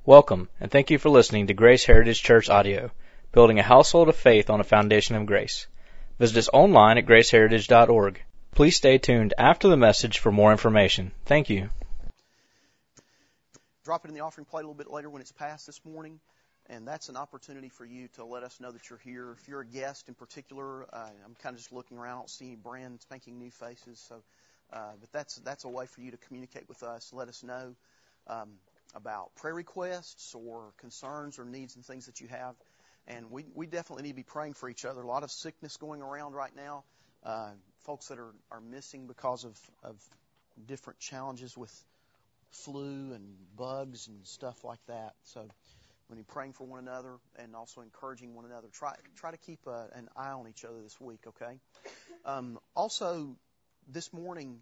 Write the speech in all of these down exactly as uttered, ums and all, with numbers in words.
Welcome, and thank you for listening to Grace Heritage Church Audio, building a household of faith on a foundation of grace. Visit us online at grace heritage dot org. Please stay tuned after the message for more information. Thank you. Drop it in the offering plate a little bit later when it's passed this morning, and that's an opportunity for you to let us know that you're here. If you're a guest in particular, uh, I'm kind of just looking around. I don't see any brand spanking new faces, so uh, but that's that's a way for you to communicate with us. Let us know um, about prayer requests or concerns or needs and things that you have. And we, we definitely need to be praying for each other. A lot of sickness going around right now. Uh, folks that are, are missing because of, of different challenges with flu and bugs and stuff like that. So we need praying for one another and also encouraging one another. Try try to keep uh, an eye on each other this week, okay? Um, also, this morning,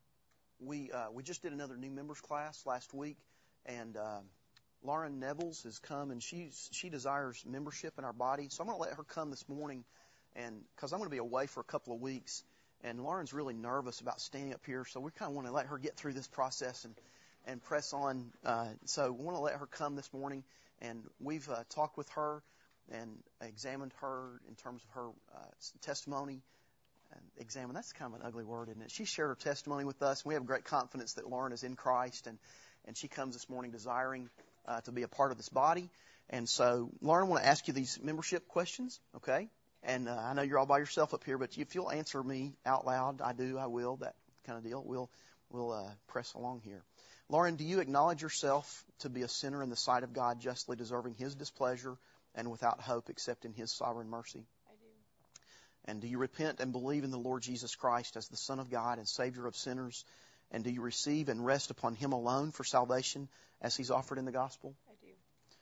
we uh, we just did another new members class last week. And uh, Lauren Nevels has come, and she's she desires membership in our body. So I'm going to let her come this morning, and because I'm going to be away for a couple of weeks. And Lauren's really nervous about standing up here, so we kind of want to let her get through this process and, and press on. Uh, so we want to let her come this morning, and we've uh, talked with her and examined her in terms of her uh, testimony. And examine, that's kind of an ugly word, isn't it? She shared her testimony with us, and we have great confidence that Lauren is in Christ, and And she comes this morning desiring uh, to be a part of this body. And so, Lauren, I want to ask you these membership questions, okay? And uh, I know you're all by yourself up here, but if you'll answer me out loud, I do, I will, that kind of deal, we'll we'll uh, press along here. Lauren, do you acknowledge yourself to be a sinner in the sight of God, justly deserving His displeasure and without hope except in His sovereign mercy? I do. And do you repent and believe in the Lord Jesus Christ as the Son of God and Savior of sinners? And do you receive and rest upon Him alone for salvation as He's offered in the gospel? I do.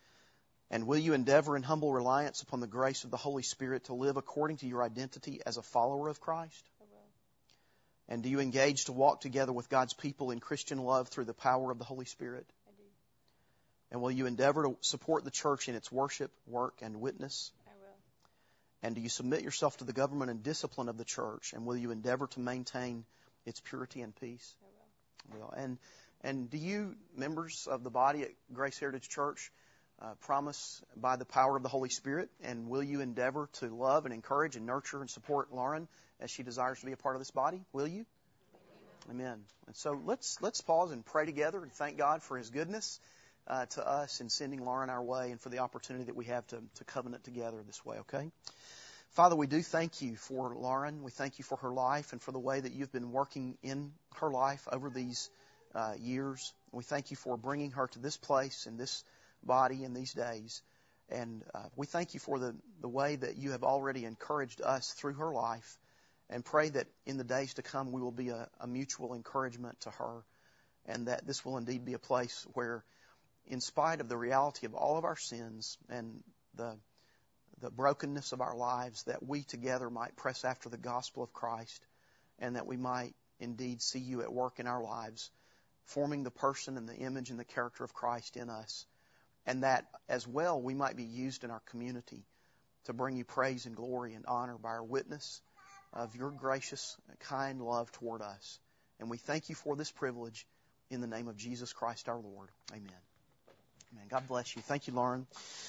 And will you endeavor in humble reliance upon the grace of the Holy Spirit to live according to your identity as a follower of Christ? I will. And do you engage to walk together with God's people in Christian love through the power of the Holy Spirit? I do. And will you endeavor to support the church in its worship, work, and witness? I will. And do you submit yourself to the government and discipline of the church? And will you endeavor to maintain its purity and peace? I will. Well, and and do you, members of the body at Grace Heritage Church, uh, promise by the power of the Holy Spirit, and will you endeavor to love and encourage and nurture and support Lauren as she desires to be a part of this body? Will you? Amen. And so let's let's pause and pray together and thank God for His goodness uh, to us in sending Lauren our way and for the opportunity that we have to, to covenant together this way, okay? Father, we do thank you for Lauren. We thank you for her life and for the way that you've been working in her life over these uh, years. We thank you for bringing her to this place and this body in these days. And uh, we thank you for the, the way that you have already encouraged us through her life, and pray that in the days to come we will be a, a mutual encouragement to her, and that this will indeed be a place where, in spite of the reality of all of our sins and the the brokenness of our lives, that we together might press after the gospel of Christ, and that we might indeed see you at work in our lives, forming the person and the image and the character of Christ in us, and that as well we might be used in our community to bring you praise and glory and honor by our witness of your gracious, kind love toward us. And we thank you for this privilege in the name of Jesus Christ our Lord. Amen. Amen. God bless you. Thank you, Lauren.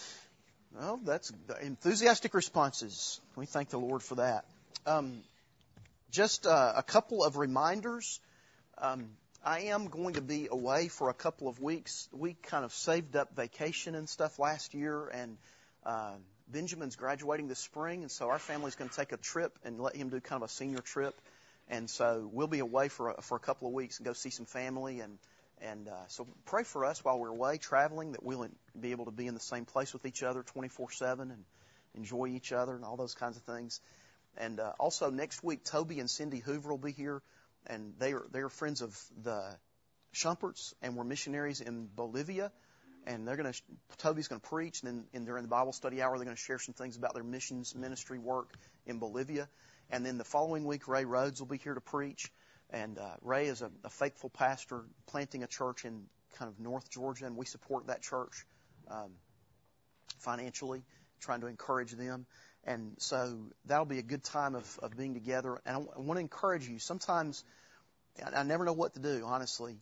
Well, that's enthusiastic responses. We thank the Lord for that. Um, just uh, a couple of reminders. Um, I am going to be away for a couple of weeks. We kind of saved up vacation and stuff last year, and uh, Benjamin's graduating this spring, and so our family's going to take a trip and let him do kind of a senior trip. And so we'll be away for a, for a couple of weeks and go see some family. And And uh, so pray for us while we're away traveling, that we'll be able to be in the same place with each other twenty-four seven and enjoy each other and all those kinds of things. And uh, also next week, Toby and Cindy Hoover will be here, and they are they are friends of the Shumperts, and we're missionaries in Bolivia. And they're going to Toby's going to preach, and then and during the Bible study hour, they're going to share some things about their missions ministry work in Bolivia. And then the following week, Ray Rhodes will be here to preach. And uh, Ray is a, a faithful pastor planting a church in kind of North Georgia, and we support that church um, financially, trying to encourage them. And so that'll be a good time of, of being together. And I, I want to encourage you. Sometimes I, I never know what to do, honestly.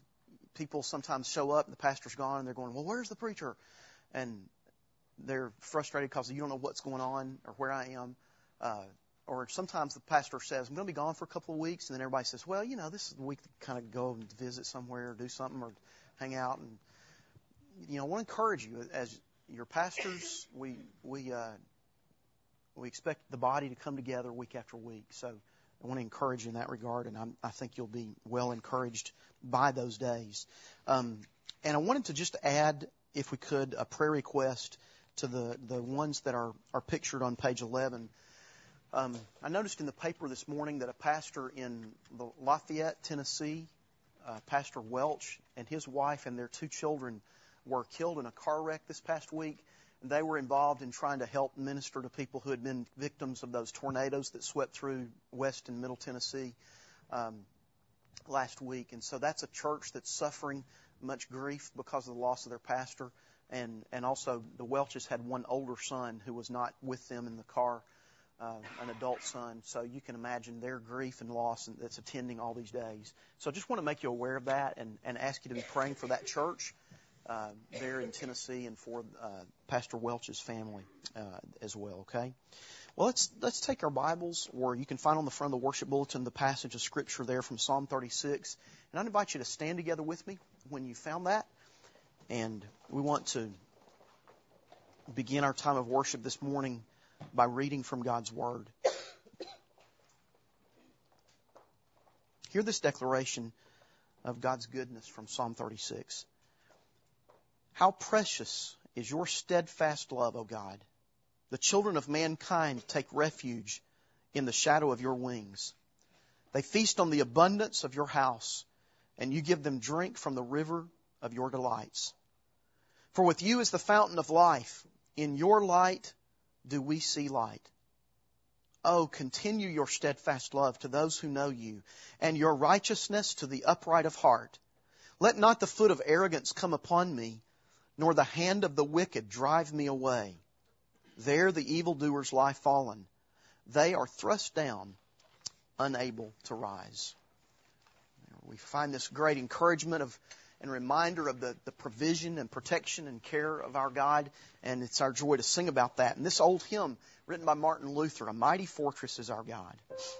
people sometimes show up and the pastor's gone and they're going, well, where's the preacher? And they're frustrated because you don't know what's going on or where I am. Uh, or sometimes the pastor says, I'm going to be gone for a couple of weeks. And then everybody says, well, you know, this is the week to kind of go and visit somewhere or do something or hang out. And, you know, I want to encourage you as your pastors. We, we, uh, we expect the body to come together week after week. So I want to encourage you in that regard. And I'm, I think you'll be well encouraged by those days. Um, and I wanted to just add, if we could, a prayer request to the, the ones that are, are pictured on page eleven. Um, I noticed in the paper this morning that a pastor in the Lafayette, Tennessee, uh, Pastor Welch, and his wife and their two children were killed in a car wreck this past week. They were involved in trying to help minister to people who had been victims of those tornadoes that swept through West and Middle Tennessee um, last week. And so that's a church that's suffering much grief because of the loss of their pastor. And, and also the Welches had one older son who was not with them in the car, uh, an adult son. So you can imagine their grief and loss that's attending all these days. So I just want to make you aware of that and, and ask you to be praying for that church uh, there in Tennessee and for uh, Pastor Welch's family uh, as well, okay? Well, let's let's take our Bibles, or you can find on the front of the worship bulletin the passage of Scripture there from Psalm thirty-six. And I'd invite you to stand together with me when you found that. And we want to begin our time of worship this morning by reading from God's Word. Hear this declaration of God's goodness from Psalm thirty-six. How precious is your steadfast love, O God! The children of mankind take refuge in the shadow of your wings. They feast on the abundance of your house, and you give them drink from the river of your delights. For with you is the fountain of life. In your light do we see light. Oh, continue your steadfast love to those who know you, and your righteousness to the upright of heart. Let not the foot of arrogance come upon me, nor the hand of the wicked drive me away. There the evildoers lie fallen. They are thrust down, unable to rise. We find this great encouragement of and reminder of the, the provision and protection and care of our God, and it's our joy to sing about that. And this old hymn, written by Martin Luther, A Mighty Fortress is Our God.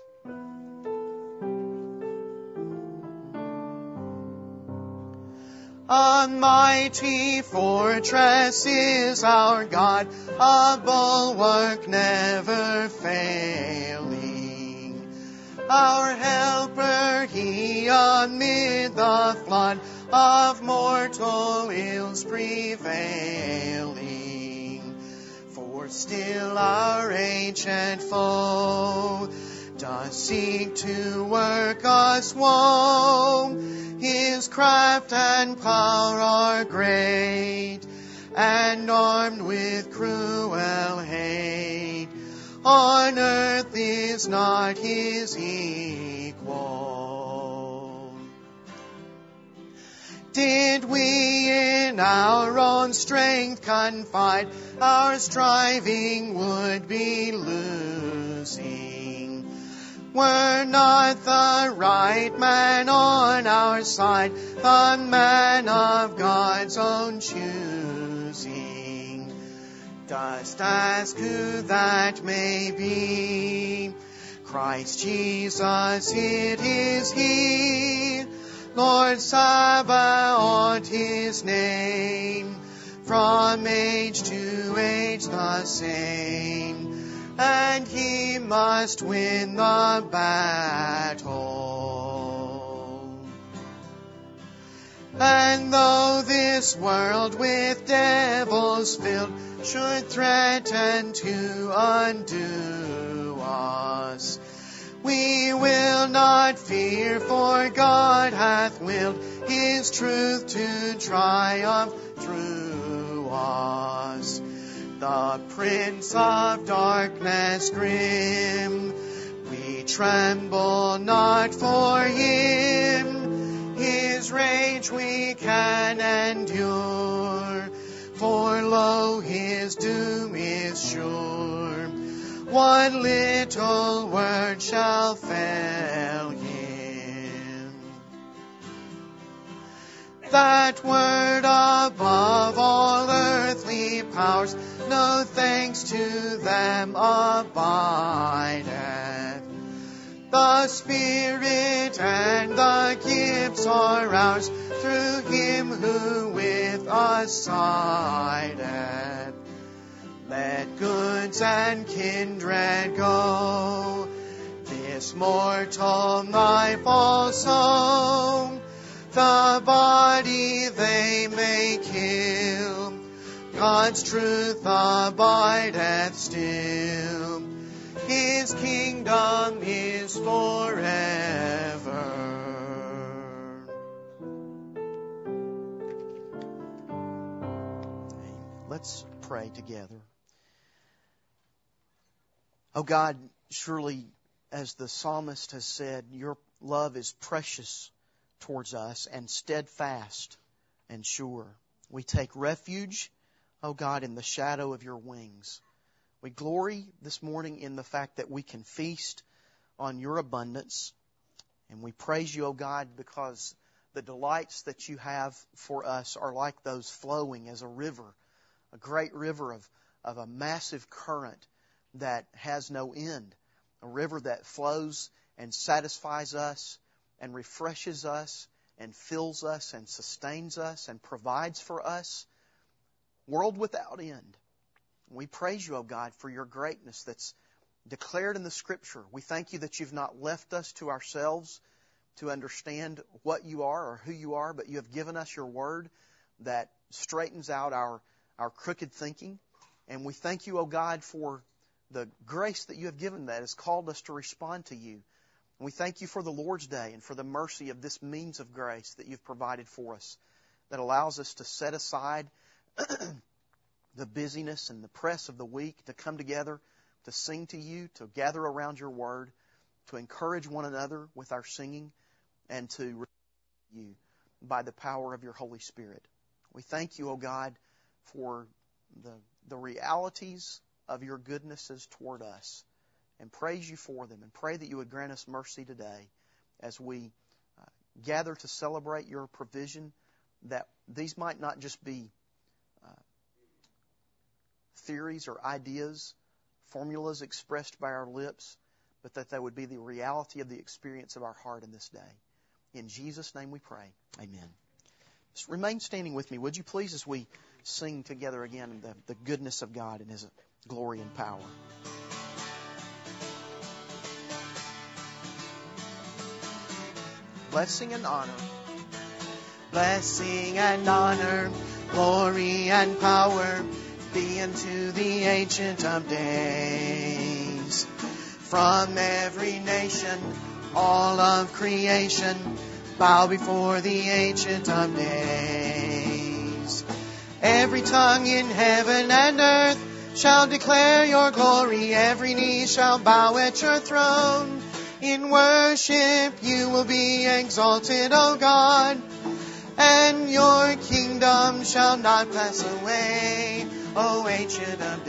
A mighty fortress is our God, a bulwark never failing. Our helper, He amid the flood of mortal ills prevailing. For still our ancient foe does seek to work us woe. His craft and power are great, and armed with cruel hate. On earth is not his equal. Did we in our own strength confide, our striving would be losing. Were not the right man on our side, the man of God's own choosing? Dost ask who that may be? Christ Jesus, it is He. Lord Sabaoth, His name. From age to age the same. And He must win the battle. And though this world with devils filled should threaten to undo us, we will not fear, for God hath willed His truth to triumph through us. The Prince of Darkness grim, we tremble not for him. His rage we can endure, for lo, his doom is sure. One little word shall fell him. that word above all earthly powers, no thanks to them abideth. The Spirit and the gifts are ours through Him who with us sideth. Let goods and kindred go, this mortal life also, the body they may kill, God's truth abideth still, His kingdom is forever. Let's pray together. Oh God, surely as the psalmist has said, your love is precious towards us and steadfast and sure. We take refuge, oh God, in the shadow of your wings. We glory this morning in the fact that we can feast on your abundance. And we praise you, oh God, because the delights that you have for us are like those flowing as a river, a great river of, of a massive current that has no end. A river that flows and satisfies us and refreshes us and fills us and sustains us and provides for us, world without end. We praise you, O God, for your greatness that's declared in the Scripture. We thank you that you've not left us to ourselves to understand what you are or who you are, but you have given us your word that straightens out our, our crooked thinking. And we thank you, O God, for the grace that you have given that has called us to respond to you. And we thank you for the Lord's Day and for the mercy of this means of grace that you've provided for us that allows us to set aside the busyness and the press of the week to come together, to sing to you, to gather around your word, to encourage one another with our singing, and to receive you by the power of your Holy Spirit. We thank you, O God, for the, the realities of your goodnesses toward us, and praise you for them, and pray that you would grant us mercy today as we uh, gather to celebrate your provision, that these might not just be uh, theories or ideas, formulas expressed by our lips, but that they would be the reality of the experience of our heart in this day. In Jesus' name we pray. Amen. Just remain standing with me, would you please, as we sing together again the, the goodness of God and His glory and power. Blessing and honor. Blessing and honor, glory and power be unto the Ancient of Days. From every nation, all of creation, bow before the Ancient of Days. Every tongue in heaven and earth shall declare your glory. Every knee shall bow at your throne. In worship you will be exalted, O God, and your kingdom shall not pass away, O Ancient of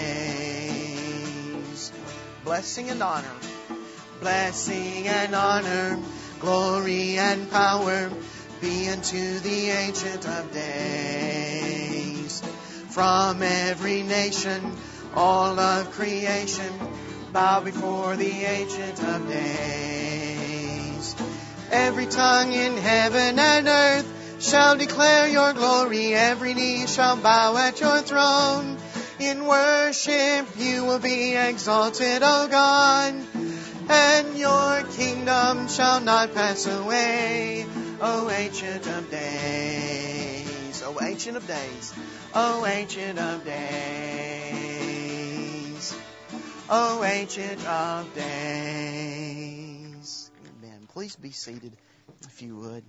Days. Blessing and honor, blessing and honor, glory and power be unto the Ancient of Days. From every nation, all of creation, bow before the Ancient of Days. Every tongue in heaven and earth shall declare your glory. Every knee shall bow at your throne. In worship you will be exalted, O God, and your kingdom shall not pass away, O Ancient of Days. O Ancient of Days. O Ancient of Days. O Ancient of Days. Amen. Please be seated if you would.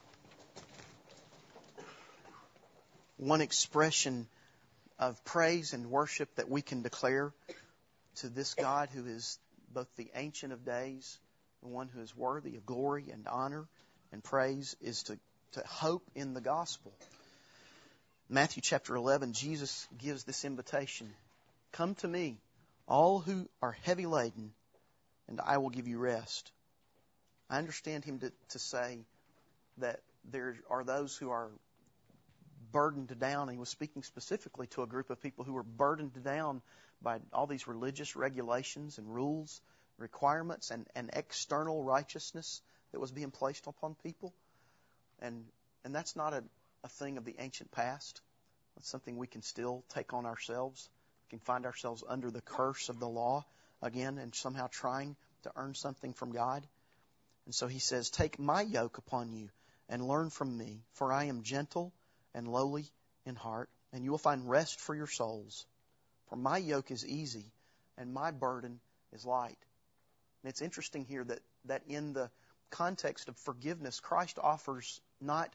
One expression of praise and worship that we can declare to this God who is both the Ancient of Days, the one who is worthy of glory and honor and praise, is to, to hope in the gospel. Matthew chapter eleven, Jesus gives this invitation. Come to me, all who are heavy laden, and I will give you rest. I understand him to, to say that there are those who are burdened down. He was speaking specifically to a group of people who were burdened down by all these religious regulations and rules, requirements, and, and external righteousness that was being placed upon people. And and that's not a, a thing of the ancient past. It's something we can still take on ourselves. We can find ourselves under the curse of the law again and somehow trying to earn something from God. And so he says, take my yoke upon you and learn from me, for I am gentle and lowly in heart, and you will find rest for your souls. For my yoke is easy and my burden is light. And it's interesting here that, that in the context of forgiveness, Christ offers not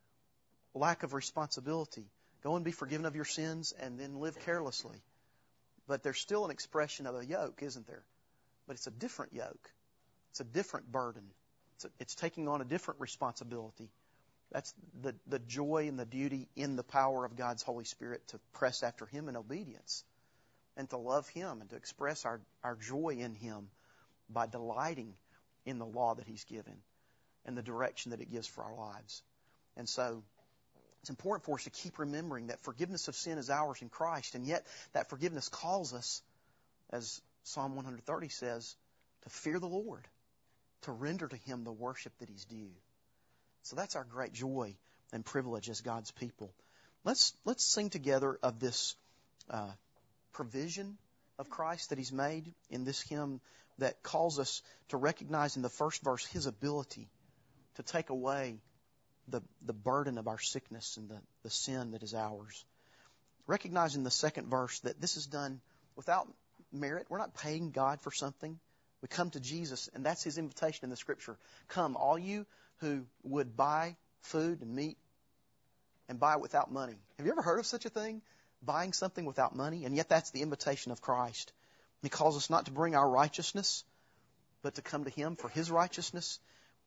lack of responsibility. Go and be forgiven of your sins and then live carelessly. But there's still an expression of a yoke, isn't there? But it's a different yoke. It's a different burden. It's, a, it's taking on a different responsibility. That's the, the joy and the duty in the power of God's Holy Spirit to press after Him in obedience and to love Him and to express our, our joy in Him by delighting in the law that He's given and the direction that it gives for our lives. And so it's important for us to keep remembering that forgiveness of sin is ours in Christ, and yet that forgiveness calls us, as Psalm one thirty says, to fear the Lord, to render to Him the worship that He's due. So that's our great joy and privilege as God's people. Let's let's sing together of this uh, provision of Christ that He's made in this hymn that calls us to recognize in the first verse His ability to take away the, the burden of our sickness and the, the sin that is ours. Recognize in the second verse that this is done without merit. We're not paying God for something. We come to Jesus, and that's His invitation in the Scripture. Come, all you who would buy food and meat and buy it without money. Have you ever heard of such a thing? Buying something without money? And yet that's the invitation of Christ. He calls us not to bring our righteousness, but to come to Him for His righteousness.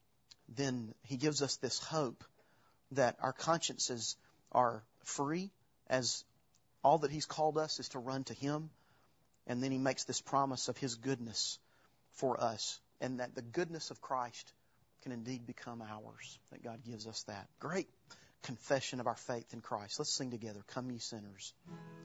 Then He gives us this hope that our consciences are free, as all that He's called us is to run to Him. And then He makes this promise of His goodness for us, and that the goodness of Christ can indeed become ours, that God gives us that. Great confession of our faith in Christ. Let's sing together, Come Ye Sinners.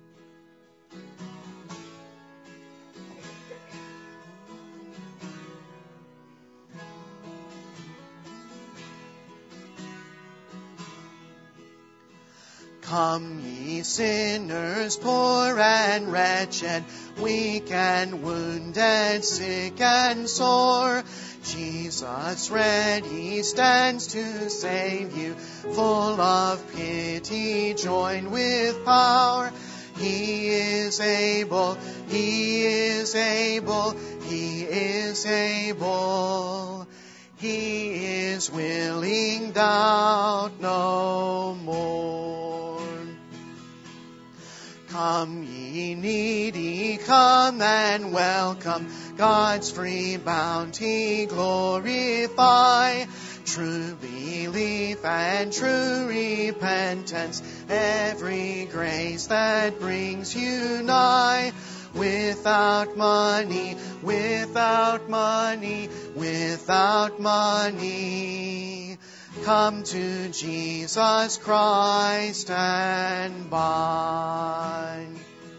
Come ye sinners, poor and wretched, weak and wounded, sick and sore. Jesus ready stands to save you, full of pity, join with power. He is able, He is able, He is able. He is willing, doubt no more. Come ye needy, come and welcome, God's free bounty glorify. True belief and true repentance, every grace that brings you nigh. Without money, without money, without money, come to Jesus Christ and buy.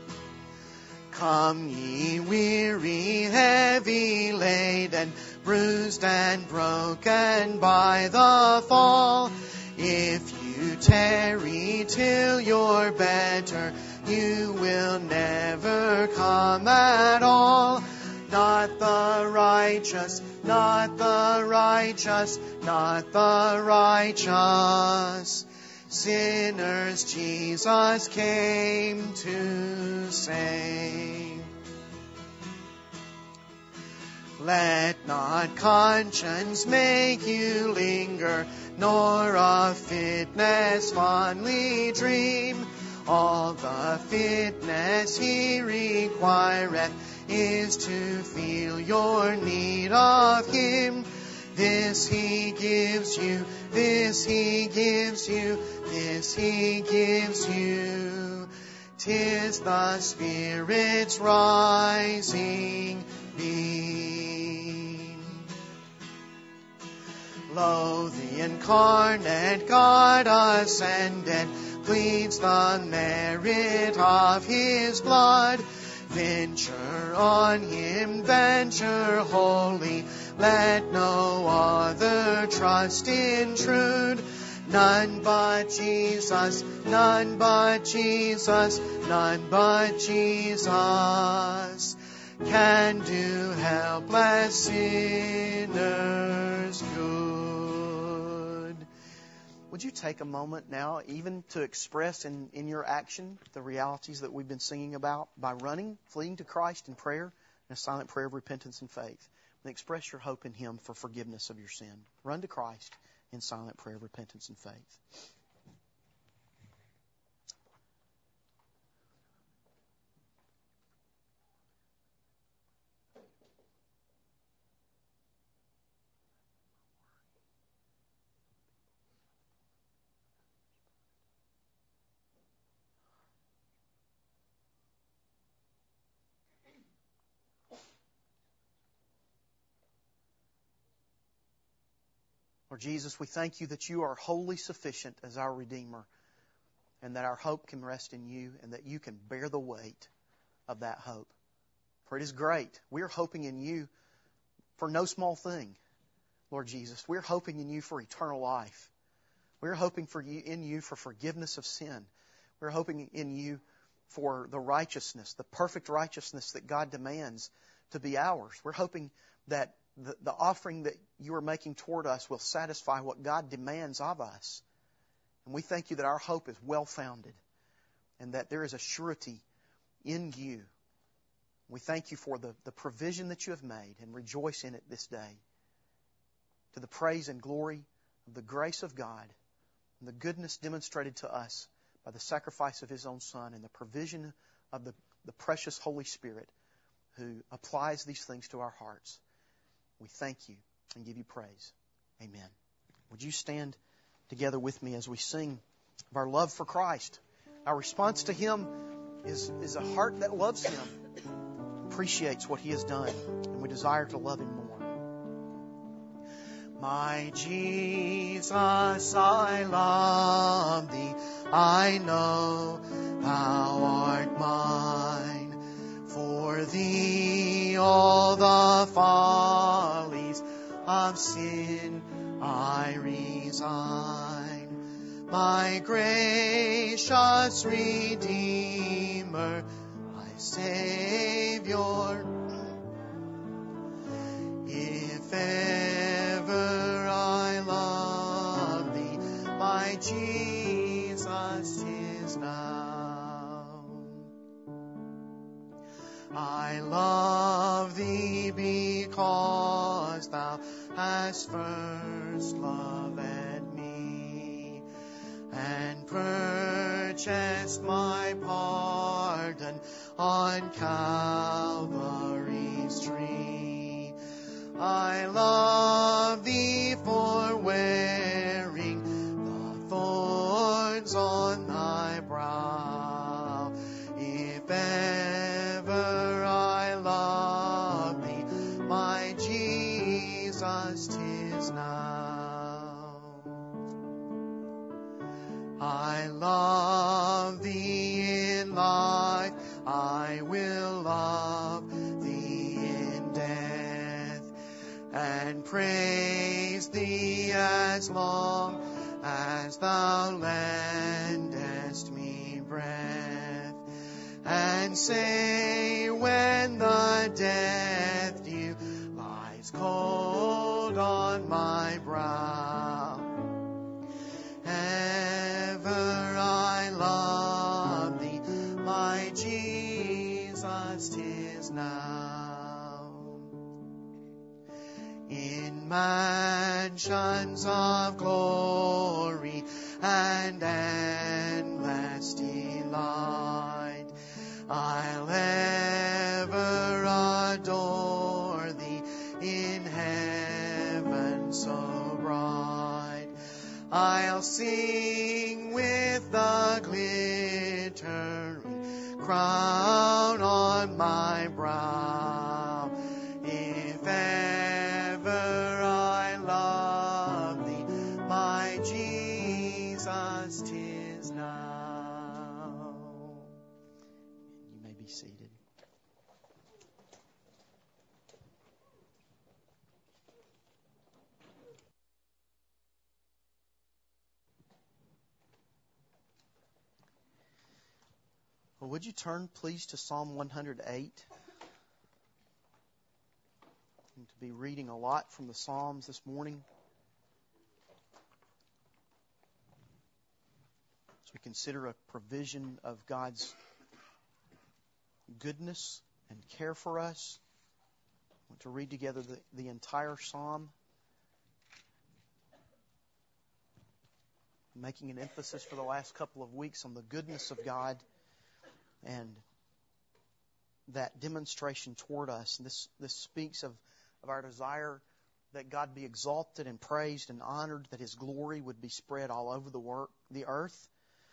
Come ye weary, heavy laden, bruised and broken by the fall. If you tarry till you're better, you will never come at all. Not the righteous, not the righteous, not the righteous. Sinners Jesus came to save. Let not conscience make you linger, nor of fitness fondly dream. All the fitness He requireth is to feel your need of Him. This He gives you, this He gives you, this He gives you. 'Tis the Spirit's rising beam. Lo, the incarnate God ascended, pleads the merit of His blood. Venture on Him, venture wholly, let no other trust intrude. None but Jesus, none but Jesus, none but Jesus can do helpless sinners good. Would you take a moment now even to express in, in your action the realities that we've been singing about by running, fleeing to Christ in prayer, and a silent prayer of repentance and faith. And express your hope in Him for forgiveness of your sin. Run to Christ in silent prayer of repentance and faith. Lord Jesus, we thank You that You are wholly sufficient as our Redeemer, and that our hope can rest in You, and that You can bear the weight of that hope. For it is great. We are hoping in You for no small thing, Lord Jesus. We're hoping in You for eternal life. We're hoping for you, in You for forgiveness of sin. We're hoping in You for the righteousness, the perfect righteousness that God demands to be ours. We're hoping that The, the offering that You are making toward us will satisfy what God demands of us. And we thank You that our hope is well-founded and that there is a surety in You. We thank You for the, the provision that You have made and rejoice in it this day. To the praise and glory of the grace of God and the goodness demonstrated to us by the sacrifice of His own Son and the provision of the, the precious Holy Spirit who applies these things to our hearts. We thank You and give You praise. Amen. Would you stand together with me as we sing of our love for Christ? Our response to Him is, is a heart that loves Him, appreciates what He has done, and we desire to love Him more. My Jesus, I love Thee. I know Thou art mine. For Thee all the follies of sin I resign. My gracious Redeemer, my Savior, if ever I love Thee, my Jesus, 'tis now. I love Thee because Thou hast first loved me and purchased my pardon on Calvary's tree. I love Thee for wearing the thorns on Thy brow. If ever I love Thee, my Jesus, 'tis now. I love Thee in life, I will love Thee in death, and praise Thee as long as Thou lendest me breath, and say when the death dew lies cold on my brow, ever I love Thee, my Jesus, 'tis now. In mansions of glory and endless delight, I'll ever adore Thee in heaven so bright. I'll sing with the glittering crown on my brow. If ever I love be seated. Well, would you turn, please, to Psalm one hundred eight? I'm to be reading a lot from the Psalms this morning as we consider a provision of God's goodness and care for us. I want to read together the, the entire Psalm, making an emphasis for the last couple of weeks on the goodness of God and that demonstration toward us. And this, this speaks of, of our desire that God be exalted and praised and honored, that His glory would be spread all over the work, the earth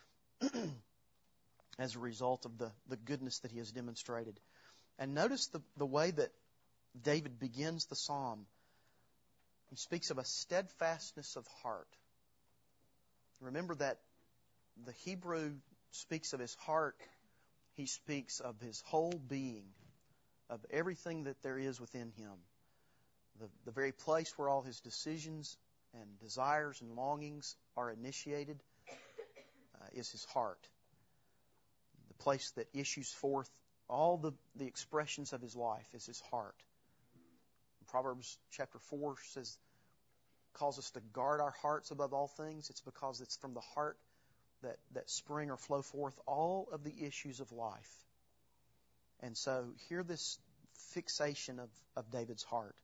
as a result of the, the goodness that He has demonstrated. And notice the, the way that David begins the psalm. He speaks of a steadfastness of heart. Remember that the Hebrew speaks of his heart. He speaks of his whole being, of everything that there is within him. The, the very place where all his decisions and desires and longings are initiated uh, is his heart. The place that issues forth all the, the expressions of his life is his heart. Proverbs chapter four says, calls us to guard our hearts above all things. It's because it's from the heart that, that spring or flow forth all of the issues of life. And so hear this fixation of, of David's heart.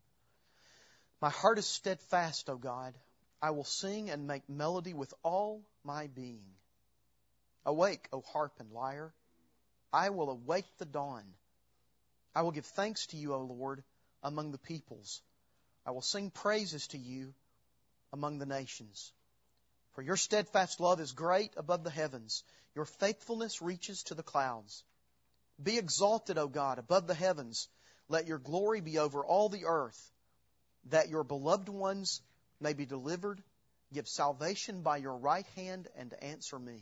My heart is steadfast, O God. I will sing and make melody with all my being. Awake, O harp and lyre. I will awake the dawn. I will give thanks to you, O Lord, among the peoples. I will sing praises to you among the nations. For your steadfast love is great above the heavens. Your faithfulness reaches to the clouds. Be exalted, O God, above the heavens. Let your glory be over all the earth, that your beloved ones may be delivered. Give salvation by your right hand and answer me.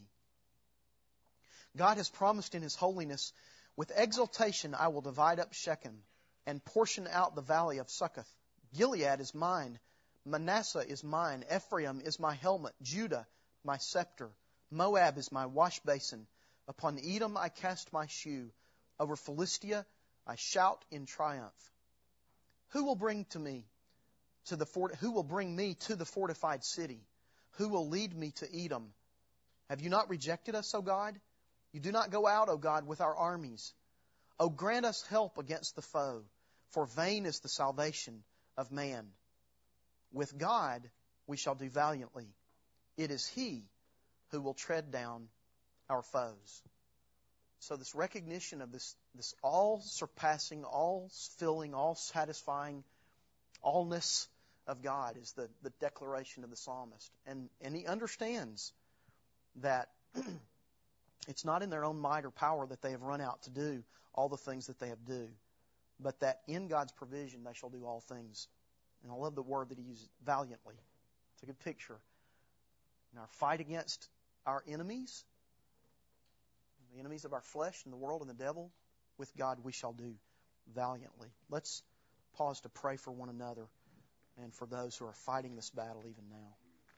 God has promised in His holiness, with exultation I will divide up Shechem and portion out the valley of Succoth. Gilead is mine. Manasseh is mine. Ephraim is my helmet. Judah, my scepter. Moab is my wash basin. Upon Edom I cast my shoe. Over Philistia I shout in triumph. Who will bring to me to the fort, who will bring me to the fortified city? Who will lead me to Edom? Have you not rejected us, O God? You do not go out, O God, with our armies. O grant us help against the foe, for vain is the salvation of man. With God we shall do valiantly. It is He who will tread down our foes. So this recognition of this, this all-surpassing, all-filling, all-satisfying allness of God is the, the declaration of the psalmist. And, and he understands that it's not in their own might or power that they have run out to do all the things that they have do, but that in God's provision they shall do all things. And I love the word that he uses, valiantly. It's a good picture. In our fight against our enemies, the enemies of our flesh and the world and the devil, with God we shall do valiantly. Let's pause to pray for one another and for those who are fighting this battle even now.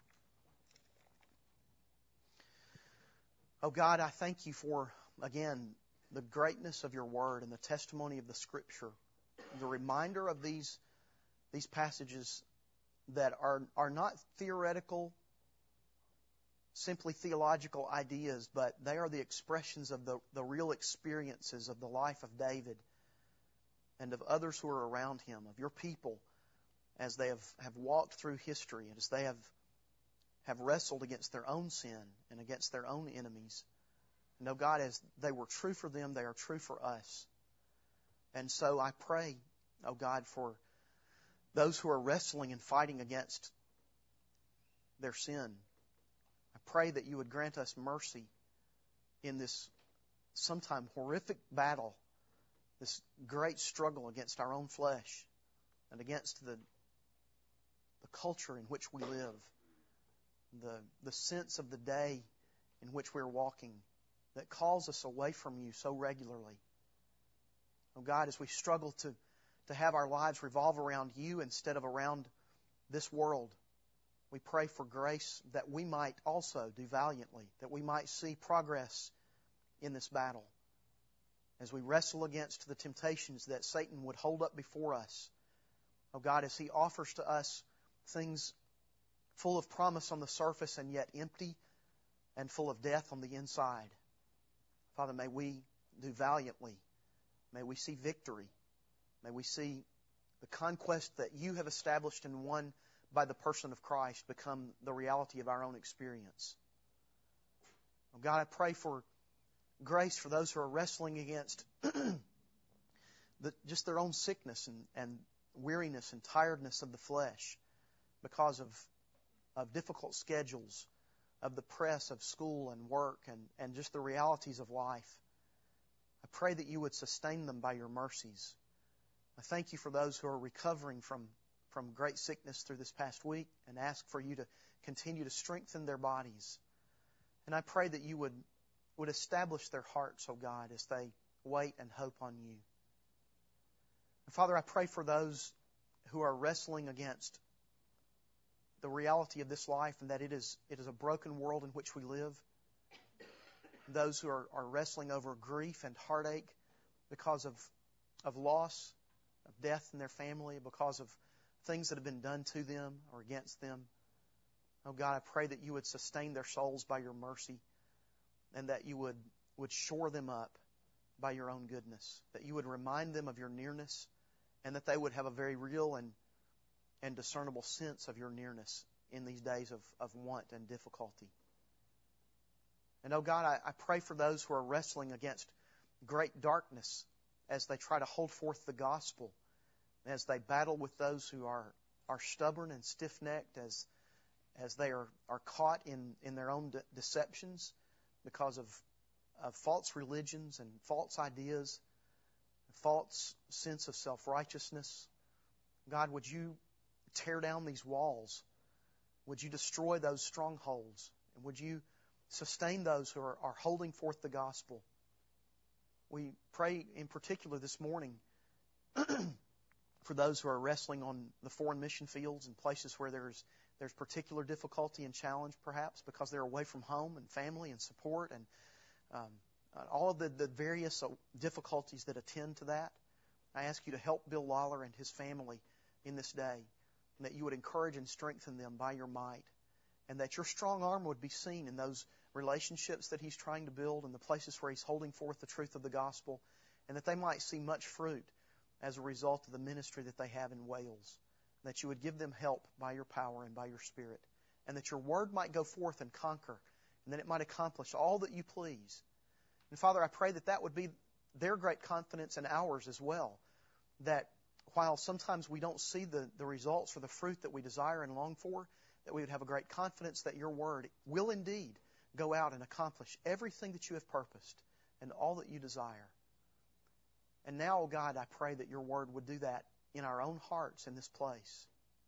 Oh God, I thank you for, again, the greatness of your word and the testimony of the Scripture, the reminder of these, these passages that are, are not theoretical, simply theological ideas, but they are the expressions of the, the real experiences of the life of David and of others who are around him, of your people, as they have, have walked through history and as they have, have wrestled against their own sin and against their own enemies. And, oh God, as they were true for them, they are true for us. And so I pray, oh God, for those who are wrestling and fighting against their sin. I pray that you would grant us mercy in this sometime horrific battle, this great struggle against our own flesh and against the, the culture in which we live, the, the sense of the day in which we're walking, that calls us away from You so regularly. Oh God, as we struggle to, to have our lives revolve around You instead of around this world, we pray for grace that we might also do valiantly, that we might see progress in this battle as we wrestle against the temptations that Satan would hold up before us. Oh God, as he offers to us things full of promise on the surface and yet empty and full of death on the inside. Father, may we do valiantly. May we see victory. May we see the conquest that You have established and won by the person of Christ become the reality of our own experience. Oh God, I pray for grace for those who are wrestling against the, just their own sickness and, and weariness and tiredness of the flesh because of, of difficult schedules, of the press of school and work and, and just the realities of life. I pray that You would sustain them by Your mercies. I thank You for those who are recovering from, from great sickness through this past week and ask for You to continue to strengthen their bodies. And I pray that You would, would establish their hearts, oh God, as they wait and hope on You. And Father, I pray for those who are wrestling against the reality of this life and that it is, it is a broken world in which we live. Those who are, are wrestling over grief and heartache because of, of loss, of death in their family, because of things that have been done to them or against them. Oh God, I pray that You would sustain their souls by Your mercy and that You would, would shore them up by Your own goodness, that You would remind them of Your nearness and that they would have a very real and, and discernible sense of Your nearness in these days of, of want and difficulty. And oh God, I, I pray for those who are wrestling against great darkness as they try to hold forth the gospel, as they battle with those who are, are stubborn and stiff-necked, as, as they are, are caught in, in their own de- deceptions because of, of false religions and false ideas, false sense of self-righteousness. God, would You tear down these walls? Would You destroy those strongholds? And would You sustain those who are, are holding forth the gospel? We pray in particular this morning for those who are wrestling on the foreign mission fields and places where there's there's particular difficulty and challenge, perhaps because they're away from home and family and support and um, all of the, the various difficulties that attend to that. I ask You to help Bill Lawler and his family in this day, and that You would encourage and strengthen them by Your might, and that Your strong arm would be seen in those relationships that he's trying to build and the places where he's holding forth the truth of the gospel, and that they might see much fruit as a result of the ministry that they have in Wales. That You would give them help by Your power and by Your Spirit, and that Your word might go forth and conquer, and that it might accomplish all that You please. And Father, I pray that that would be their great confidence and ours as well, that while sometimes we don't see the, the results or the fruit that we desire and long for, that we would have a great confidence that Your word will indeed go out and accomplish everything that You have purposed and all that You desire. And now, oh God, I pray that Your word would do that in our own hearts in this place.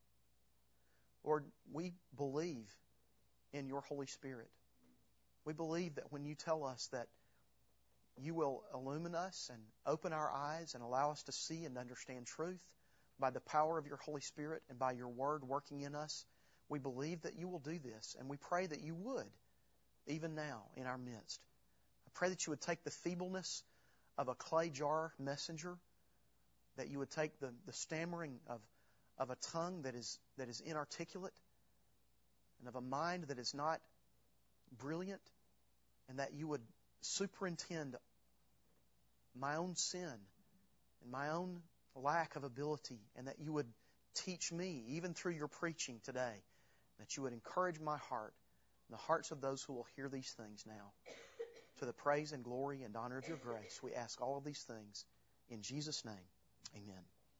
Lord, we believe in Your Holy Spirit. We believe that when You tell us that You will illumine us and open our eyes and allow us to see and understand truth by the power of Your Holy Spirit and by Your word working in us, we believe that You will do this, and we pray that You would, even now, in our midst. I pray that You would take the feebleness of a clay jar messenger, that You would take the, the stammering of, of a tongue that is, that is inarticulate, and of a mind that is not brilliant, and that You would superintend my own sin and my own lack of ability, and that You would teach me, even through Your preaching today, that You would encourage my heart and the hearts of those who will hear these things now. To the praise and glory and honor of Your grace, we ask all of these things in Jesus' name. Amen.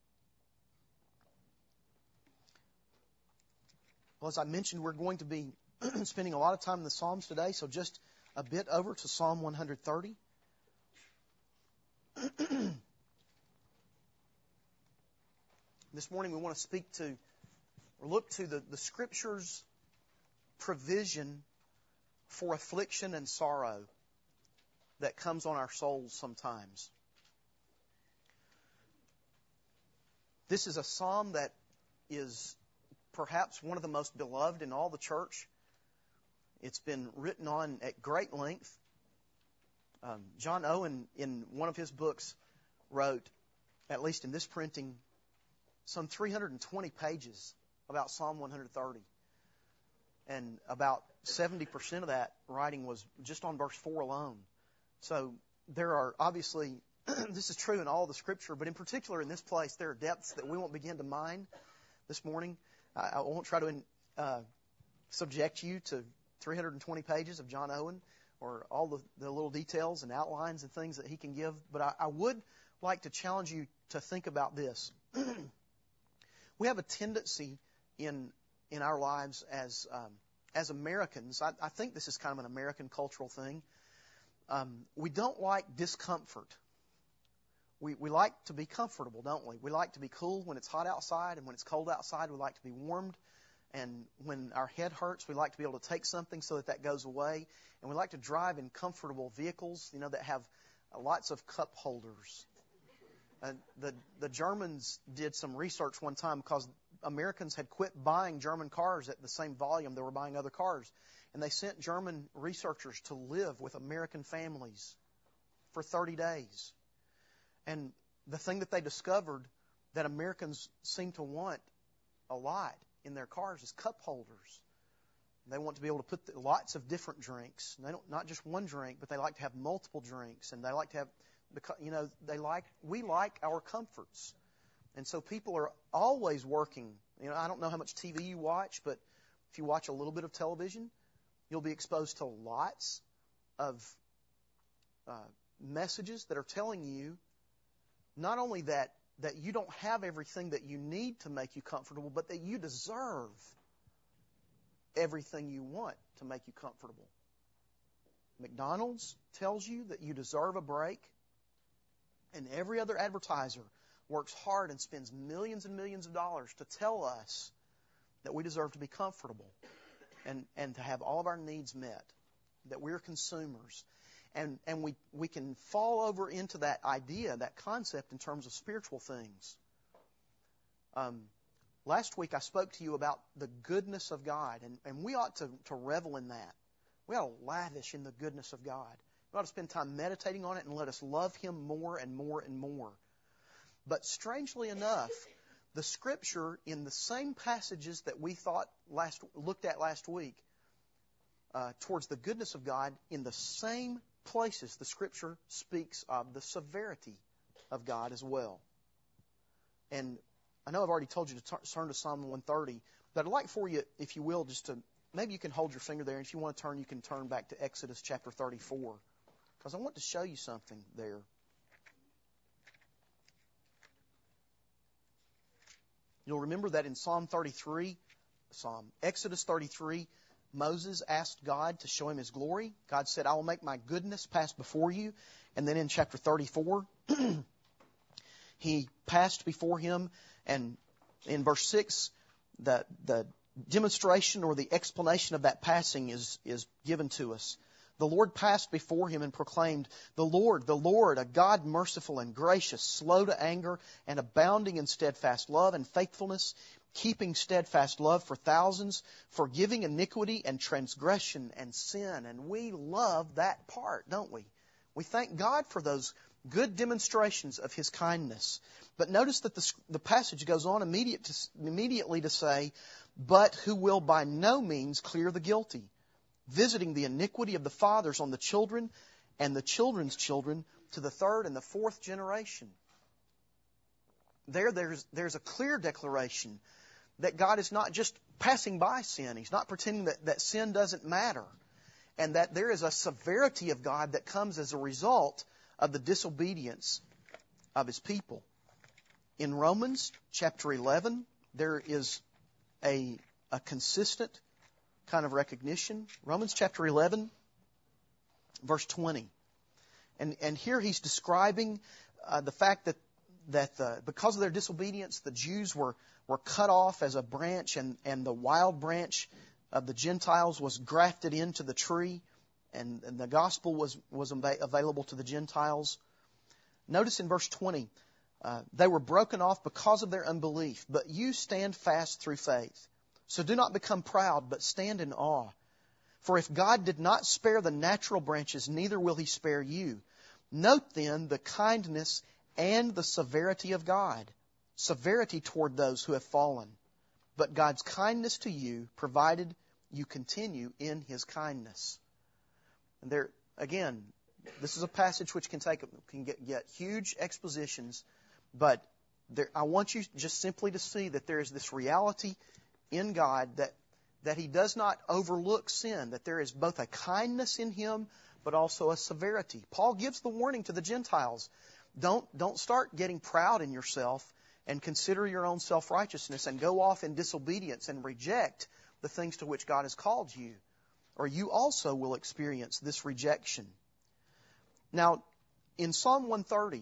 Well, as I mentioned, we're going to be spending a lot of time in the Psalms today, so just a bit over to Psalm one thirty. This morning we want to speak to, or look to the, the Scripture's provision for affliction and sorrow. that comes on our souls sometimes. This is a psalm that is perhaps one of the most beloved in all the church. It's been written on at great length. Um, John Owen, in one of his books, wrote, at least in this printing, some three hundred twenty pages about Psalm one thirty. And about seventy percent of that writing was just on verse four alone. So there are obviously, this is true in all the Scripture, but in particular in this place, there are depths that we won't begin to mine this morning. I, I won't try to uh, subject you to three hundred twenty pages of John Owen or all the, the little details and outlines and things that he can give, but I, I would like to challenge you to think about this. We have a tendency in in our lives as um, as Americans, I, I think this is kind of an American cultural thing. Um, we don't like discomfort. We we like to be comfortable, don't we? We like to be cool when it's hot outside, and when it's cold outside, we like to be warmed. And when our head hurts, we like to be able to take something so that that goes away. And we like to drive in comfortable vehicles, you know, that have uh, lots of cup holders. Uh, the the Germans did some research one time because Americans had quit buying German cars at the same volume they were buying other cars. And they sent German researchers to live with American families for thirty days. And the thing that they discovered that Americans seem to want a lot in their cars is cup holders. They want to be able to put the, lots of different drinks. They don't, not just one drink, but they like to have multiple drinks. And they like to have, you know, they like, we like our comforts. And so people are always working. You know, I don't know how much T V you watch, but if you watch a little bit of television, you'll be exposed to lots of uh, messages that are telling you not only that that you don't have everything that you need to make you comfortable, but that you deserve everything you want to make you comfortable. McDonald's tells you that you deserve a break, and every other advertiser works hard and spends millions and millions of dollars to tell us that we deserve to be comfortable and, and to have all of our needs met, that we're consumers. And and we, we can fall over into that idea, that concept in terms of spiritual things. Um, last week I spoke to you about the goodness of God, and, and we ought to, to revel in that. We ought to lavish in the goodness of God. We ought to spend time meditating on it and let us love Him more and more and more. But strangely enough, the Scripture in the same passages that we thought last looked at last week, uh, towards the goodness of God, in the same places the Scripture speaks of the severity of God as well. And I know I've already told you to t- turn to Psalm one thirty, but I'd like for you, if you will, just to, maybe you can hold your finger there, and if you want to turn, you can turn back to Exodus chapter thirty-four, because I want to show you something there. You'll remember that in Psalm thirty-three, Psalm Exodus thirty-three, Moses asked God to show him His glory. God said, I will make my goodness pass before you. And then in chapter thirty-four, He passed before him. And in verse six, the, the demonstration or the explanation of that passing is, is given to us. The Lord passed before him and proclaimed, The Lord, the Lord, a God merciful and gracious, slow to anger, and abounding in steadfast love and faithfulness, keeping steadfast love for thousands, forgiving iniquity and transgression and sin. And we love that part, don't we? We thank God for those good demonstrations of His kindness. But notice that the, the passage goes on immediate to, immediately to say, but who will by no means clear the guilty, visiting the iniquity of the fathers on the children and the children's children to the third and the fourth generation. There, there's, there's a clear declaration that God is not just passing by sin. He's not pretending that, that sin doesn't matter. And that there is a severity of God that comes as a result of the disobedience of His people. In Romans chapter eleven, there is a, a consistent kind of recognition. Romans chapter eleven, verse twenty. And, and here he's describing uh, the fact that, that uh, because of their disobedience, the Jews were, were cut off as a branch, and, and the wild branch of the Gentiles was grafted into the tree. and, and the gospel was, was available to the Gentiles. Notice in verse twenty, uh, they were broken off because of their unbelief, but you stand fast through faith. So do not become proud, but stand in awe. For if God did not spare the natural branches, neither will He spare you. Note then the kindness and the severity of God. Severity toward those who have fallen, but God's kindness to you, provided you continue in His kindness. And there, again, this is a passage which can take can get, get huge expositions, but there, I want you just simply to see that there is this reality in God that that He does not overlook sin, that there is both a kindness in Him, but also a severity. Paul gives the warning to the Gentiles. Don't, don't start getting proud in yourself and consider your own self-righteousness and go off in disobedience and reject the things to which God has called you, or you also will experience this rejection. Now, in Psalm one thirty,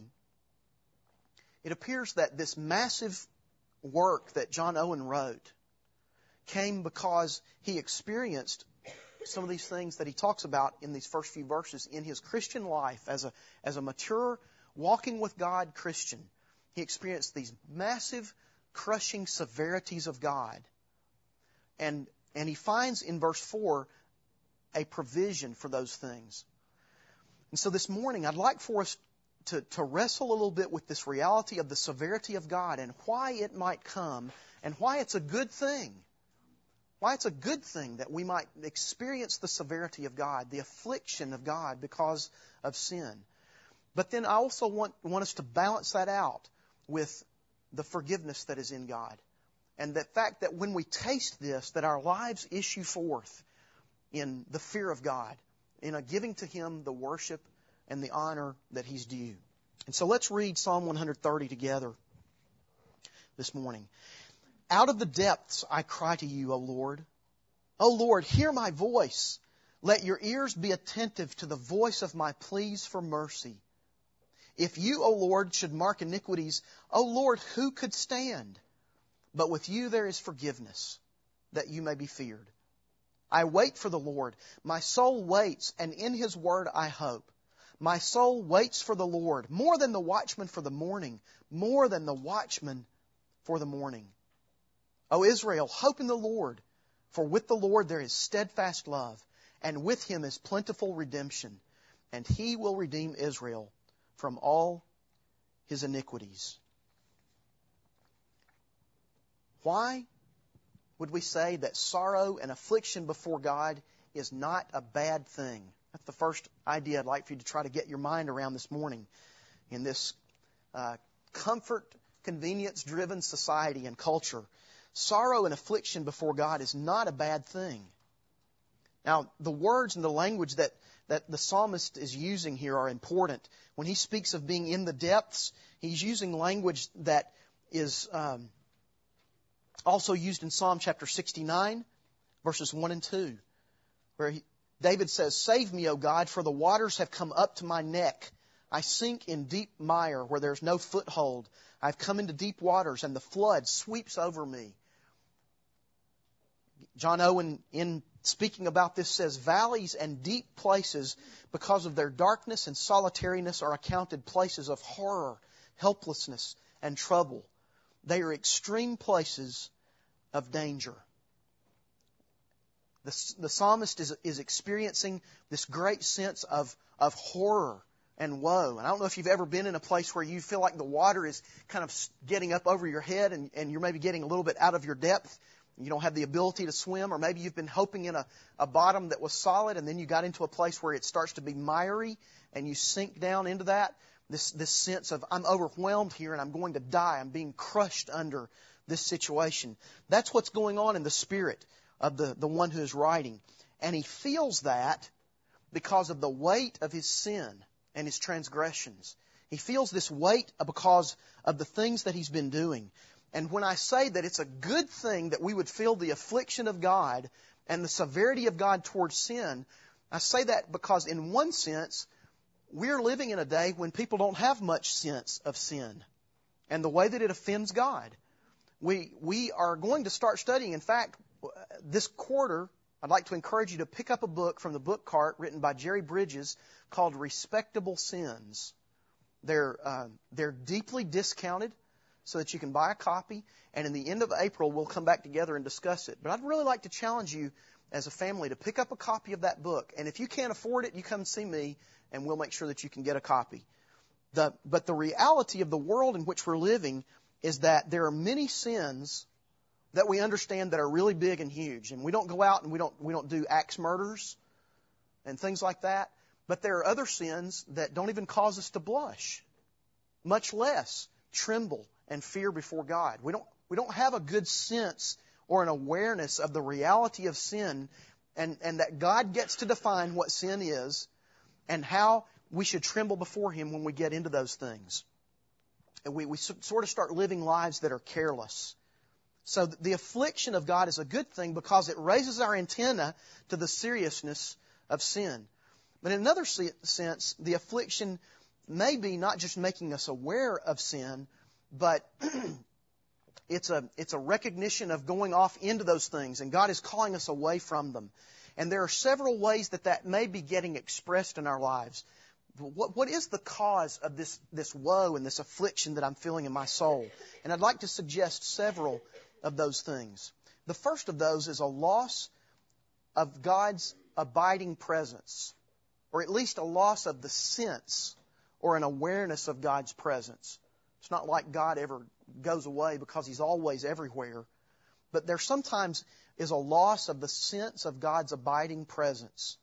it appears that this massive work that John Owen wrote came because he experienced some of these things that he talks about in these first few verses in his Christian life as a, as a mature, walking with God Christian. He experienced these massive, crushing severities of God. And, and he finds in verse four a provision for those things. And so this morning, I'd like for us to, to wrestle a little bit with this reality of the severity of God and why it might come and why it's a good thing. Why it's a good thing that we might experience the severity of God, the affliction of God because of sin. But then I also want, want us to balance that out with the forgiveness that is in God. And the fact that when we taste this, that our lives issue forth in the fear of God, in a giving to Him the worship and the honor that He's due. And so let's read Psalm one thirty together this morning. Out of the depths I cry to you, O Lord. O Lord, hear my voice. Let your ears be attentive to the voice of my pleas for mercy. If you, O Lord, should mark iniquities, O Lord, who could stand? But with you there is forgiveness, that you may be feared. I wait for the Lord. My soul waits, and in His word I hope. My soul waits for the Lord, more than the watchman for the morning, more than the watchman for the morning. O Israel, hope in the Lord, for with the Lord there is steadfast love, and with Him is plentiful redemption, and He will redeem Israel from all his iniquities. Why would we say that sorrow and affliction before God is not a bad thing? That's the first idea I'd like for you to try to get your mind around this morning in this uh, comfort, convenience-driven society and culture. Sorrow and affliction before God is not a bad thing. Now, the words and the language that, that the psalmist is using here are important. When he speaks of being in the depths, he's using language that is um, also used in Psalm chapter sixty-nine, verses one and two, where he, David says, "Save me, O God, for the waters have come up to my neck. I sink in deep mire where there's no foothold. I've come into deep waters, and the flood sweeps over me." John Owen, in speaking about this, says, "Valleys and deep places, because of their darkness and solitariness, are accounted places of horror, helplessness, and trouble. They are extreme places of danger." The, the psalmist is, is experiencing this great sense of, of horror and woe. And I don't know if you've ever been in a place where you feel like the water is kind of getting up over your head and, and you're maybe getting a little bit out of your depth. You don't have the ability to swim, or maybe you've been hoping in a, a bottom that was solid and then you got into a place where it starts to be miry and you sink down into that. This, this sense of, I'm overwhelmed here and I'm going to die. I'm being crushed under this situation. That's what's going on in the spirit of the, the one who is writing. And he feels that because of the weight of his sin and his transgressions. He feels this weight because of the things that he's been doing. And when I say that it's a good thing that we would feel the affliction of God and the severity of God towards sin, I say that because in one sense, we're living in a day when people don't have much sense of sin and the way that it offends God. We, we are going to start studying. In fact, this quarter, I'd like to encourage you to pick up a book from the book cart written by Jerry Bridges called Respectable Sins. They're, uh, they're deeply discounted so that you can buy a copy, and in the end of April we'll come back together and discuss it. But I'd really like to challenge you as a family to pick up a copy of that book. And if you can't afford it, you come see me, and we'll make sure that you can get a copy. The, but the reality of the world in which we're living is that there are many sins that we understand that are really big and huge. And we don't go out and we don't we don't do axe murders and things like that. But there are other sins that don't even cause us to blush, much less tremble and fear before God. We don't we don't have a good sense or an awareness of the reality of sin, and, and that God gets to define what sin is and how we should tremble before Him when we get into those things. And we, we sort of start living lives that are careless. So the affliction of God is a good thing because it raises our antenna to the seriousness of sin. But in another sense, the affliction may be not just making us aware of sin, but it's a it's a recognition of going off into those things, and God is calling us away from them. And there are several ways that that may be getting expressed in our lives. What, what is the cause of this, this woe and this affliction that I'm feeling in my soul? And I'd like to suggest several of those things. The first of those is a loss of God's abiding presence, or at least a loss of the sense or an awareness of God's presence. It's not like God ever goes away because He's always everywhere, but there sometimes is a loss of the sense of God's abiding presence.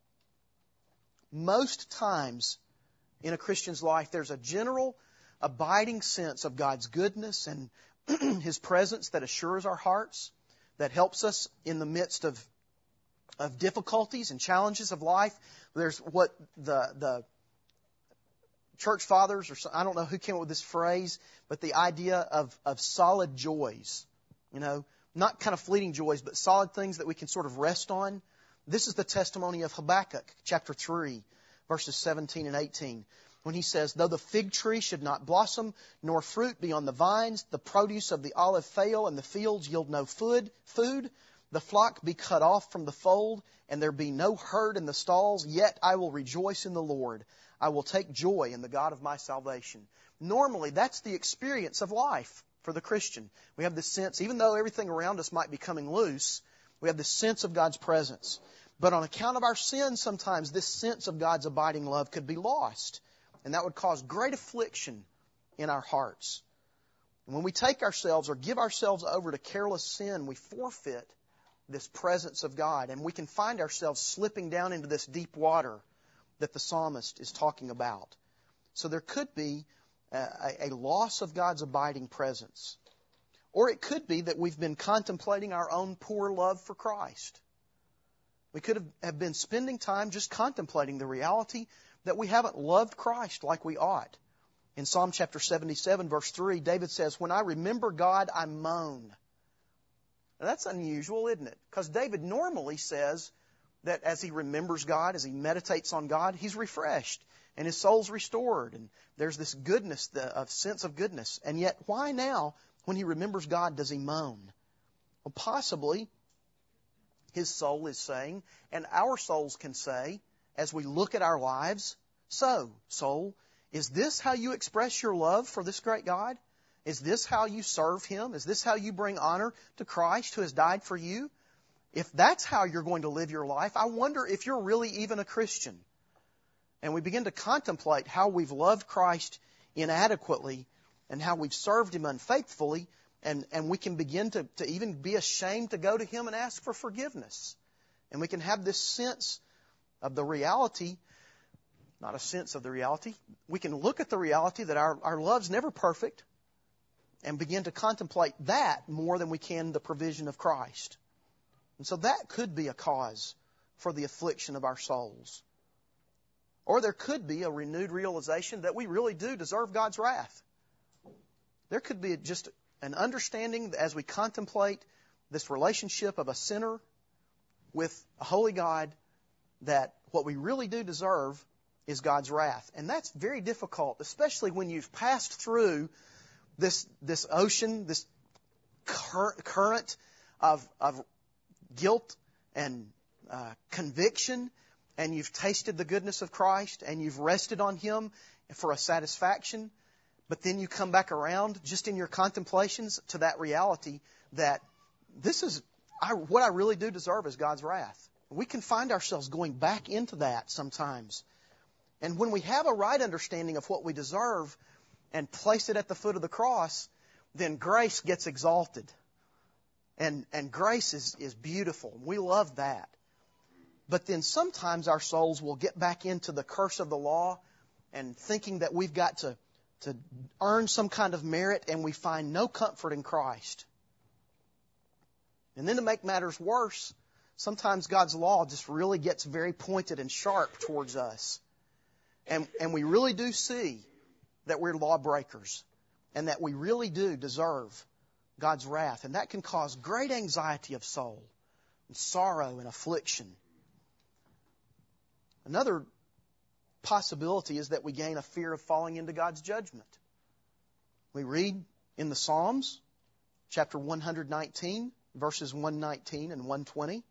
Most times in a Christian's life, there's a general abiding sense of God's goodness and His presence that assures our hearts, that helps us in the midst of of difficulties and challenges of life. There's what the the church fathers, or I don't know who came up with this phrase, but the idea of of solid joys, you know, not kind of fleeting joys, but solid things that we can sort of rest on. This is the testimony of Habakkuk, chapter three, verses seventeen and eighteen. When he says, though the fig tree should not blossom, nor fruit be on the vines, the produce of the olive fail, and the fields yield no food, food, the flock be cut off from the fold, and there be no herd in the stalls, yet I will rejoice in the Lord. I will take joy in the God of my salvation. Normally, that's the experience of life for the Christian. We have this sense, even though everything around us might be coming loose, we have this sense of God's presence. But on account of our sins, sometimes this sense of God's abiding love could be lost. And that would cause great affliction in our hearts. And when we take ourselves or give ourselves over to careless sin, we forfeit this presence of God. And we can find ourselves slipping down into this deep water that the psalmist is talking about. So there could be a, a loss of God's abiding presence. Or it could be that we've been contemplating our own poor love for Christ. We could have, have been spending time just contemplating the reality that we haven't loved Christ like we ought. In Psalm chapter seventy-seven, verse three, David says, when I remember God, I moan. Now, that's unusual, isn't it? Because David normally says that as he remembers God, as he meditates on God, he's refreshed and his soul's restored. And there's this goodness, the, a sense of goodness. And yet, why now, when he remembers God, does he moan? Well, possibly his soul is saying, and our souls can say, as we look at our lives, so, soul, is this how you express your love for this great God? Is this how you serve Him? Is this how you bring honor to Christ who has died for you? If that's how you're going to live your life, I wonder if you're really even a Christian. And we begin to contemplate how we've loved Christ inadequately and how we've served Him unfaithfully, and, and we can begin to, to even be ashamed to go to Him and ask for forgiveness. And we can have this sense of the reality, not a sense of the reality. We can look at the reality that our, our love's never perfect and begin to contemplate that more than we can the provision of Christ. And so that could be a cause for the affliction of our souls. Or there could be a renewed realization that we really do deserve God's wrath. There could be just an understanding as we contemplate this relationship of a sinner with a holy God, that what we really do deserve is God's wrath. And that's very difficult, especially when you've passed through this this ocean, this cur- current of, of guilt and uh, conviction, and you've tasted the goodness of Christ, and you've rested on Him for a satisfaction, but then you come back around just in your contemplations to that reality that this is, I, what I really do deserve is God's wrath. We can find ourselves going back into that sometimes. And when we have a right understanding of what we deserve and place it at the foot of the cross, then grace gets exalted. And, and grace is, is beautiful. We love that. But then sometimes our souls will get back into the curse of the law and thinking that we've got to, to earn some kind of merit, and we find no comfort in Christ. And then to make matters worse, sometimes God's law just really gets very pointed and sharp towards us. And, and we really do see that we're lawbreakers and that we really do deserve God's wrath. And that can cause great anxiety of soul and sorrow and affliction. Another possibility is that we gain a fear of falling into God's judgment. We read in the Psalms, chapter one nineteen, verses one nineteen and one twenty,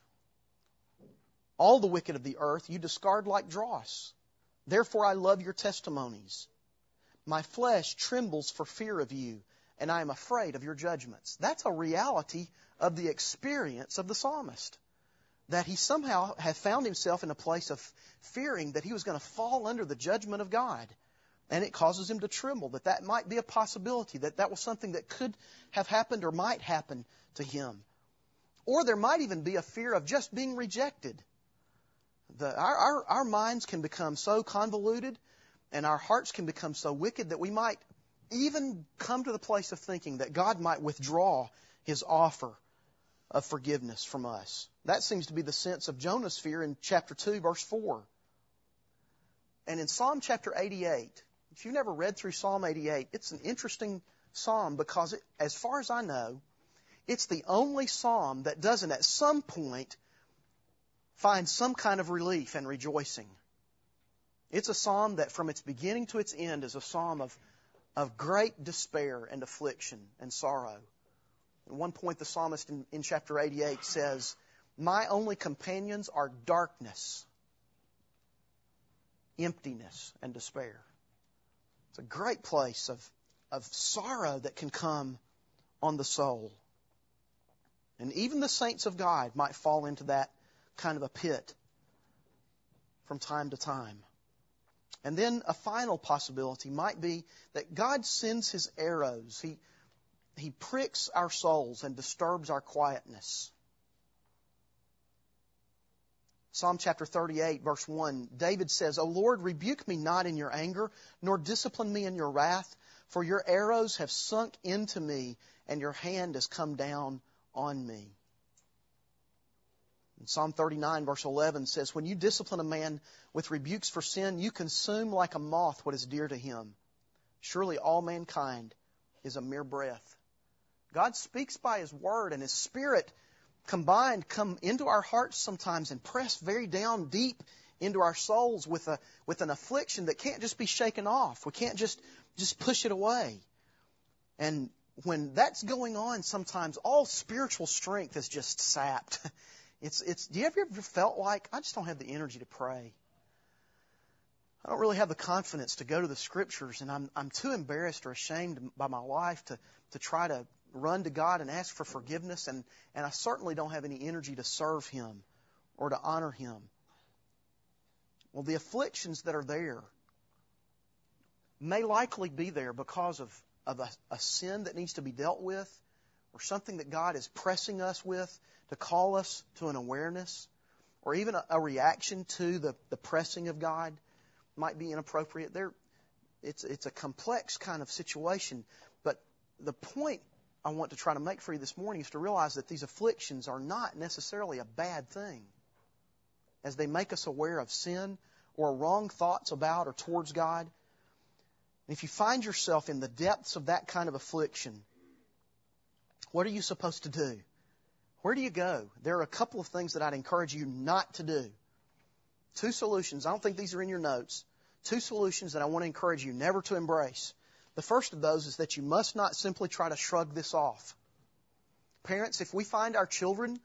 all the wicked of the earth you discard like dross. Therefore I love your testimonies. My flesh trembles for fear of you, and I am afraid of your judgments. That's a reality of the experience of the psalmist. That he somehow had found himself in a place of fearing that he was going to fall under the judgment of God. And it causes him to tremble, that that might be a possibility, that that was something that could have happened or might happen to him. Or there might even be a fear of just being rejected. The, our, our, our minds can become so convoluted and our hearts can become so wicked that we might even come to the place of thinking that God might withdraw His offer of forgiveness from us. That seems to be the sense of Jonah's fear in chapter two, verse four. And in Psalm chapter eighty-eight, if you've never read through Psalm eighty-eight, it's an interesting psalm because, it, as far as I know, it's the only psalm that doesn't at some point find some kind of relief and rejoicing. It's a psalm that from its beginning to its end is a psalm of, of great despair and affliction and sorrow. At one point, the psalmist in, in chapter eighty-eight says, "My only companions are darkness, emptiness, and despair." It's a great place of, of sorrow that can come on the soul. And even the saints of God might fall into that kind of a pit from time to time. And then a final possibility might be that God sends His arrows. He He pricks our souls and disturbs our quietness. Psalm chapter thirty-eight, verse one, David says, "O Lord, rebuke me not in your anger, nor discipline me in your wrath, for your arrows have sunk into me, and your hand has come down on me." And Psalm thirty-nine, verse eleven says, "When you discipline a man with rebukes for sin, you consume like a moth what is dear to him. Surely all mankind is a mere breath." God speaks by His Word, and His Spirit combined come into our hearts sometimes and press very down deep into our souls with a with an affliction that can't just be shaken off. We can't just, just push it away. And when that's going on, sometimes all spiritual strength is just sapped. It's it's. Do you ever felt like, I just don't have the energy to pray? I don't really have the confidence to go to the Scriptures, and I'm I'm too embarrassed or ashamed by my life to, to try to run to God and ask for forgiveness, and, and I certainly don't have any energy to serve Him or to honor Him. Well, the afflictions that are there may likely be there because of, of a, a sin that needs to be dealt with, or something that God is pressing us with to call us to an awareness, or even a, a reaction to the, the pressing of God might be inappropriate. There, it's it's a complex kind of situation, but the point I want to try to make for you this morning is to realize that these afflictions are not necessarily a bad thing, as they make us aware of sin or wrong thoughts about or towards God. And if you find yourself in the depths of that kind of affliction, what are you supposed to do? Where do you go? There are a couple of things that I'd encourage you not to do. Two solutions. I don't think these are in your notes. Two solutions that I want to encourage you never to embrace. The first of those is that you must not simply try to shrug this off. Parents, if we find our children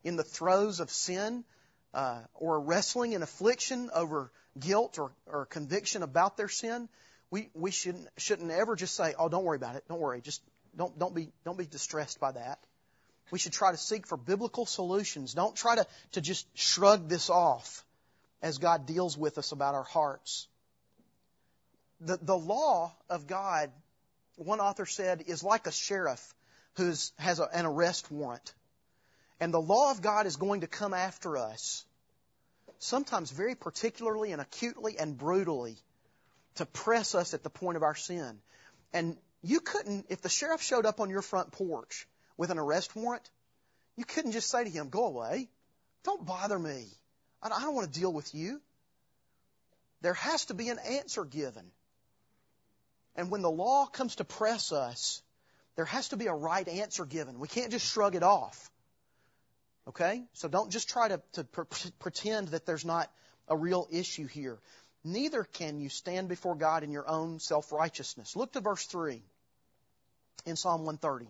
in the throes of sin, uh, or wrestling in affliction over guilt or, or conviction about their sin, we, we shouldn't, shouldn't ever just say, oh, don't worry about it. Don't worry. Just don't, don't be, don't be distressed by that. We should try to seek for biblical solutions. Don't try to, to just shrug this off as God deals with us about our hearts. The, the law of God, one author said, is like a sheriff who has a, an arrest warrant. And the law of God is going to come after us, sometimes very particularly and acutely and brutally, to press us at the point of our sin. And you couldn't, if the sheriff showed up on your front porch with an arrest warrant, you couldn't just say to him, go away. Don't bother me. I don't want to deal with you. There has to be an answer given. And when the law comes to press us, there has to be a right answer given. We can't just shrug it off. Okay? So don't just try to, to pre- pretend that there's not a real issue here. Neither can you stand before God in your own self-righteousness. Look to verse three in Psalm one thirty.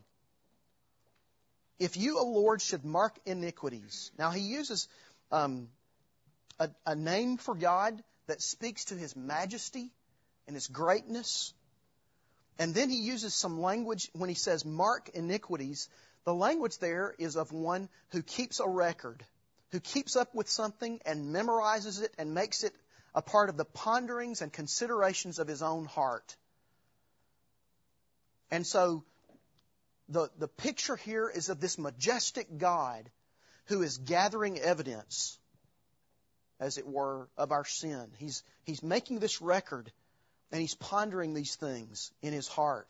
If you, O Lord, should mark iniquities. Now he uses um, a, a name for God that speaks to His majesty and His greatness. And then he uses some language when he says mark iniquities. The language there is of one who keeps a record, who keeps up with something and memorizes it and makes it a part of the ponderings and considerations of his own heart. And so the, the picture here is of this majestic God who is gathering evidence, as it were, of our sin. He's, he's making this record, and he's pondering these things in his heart.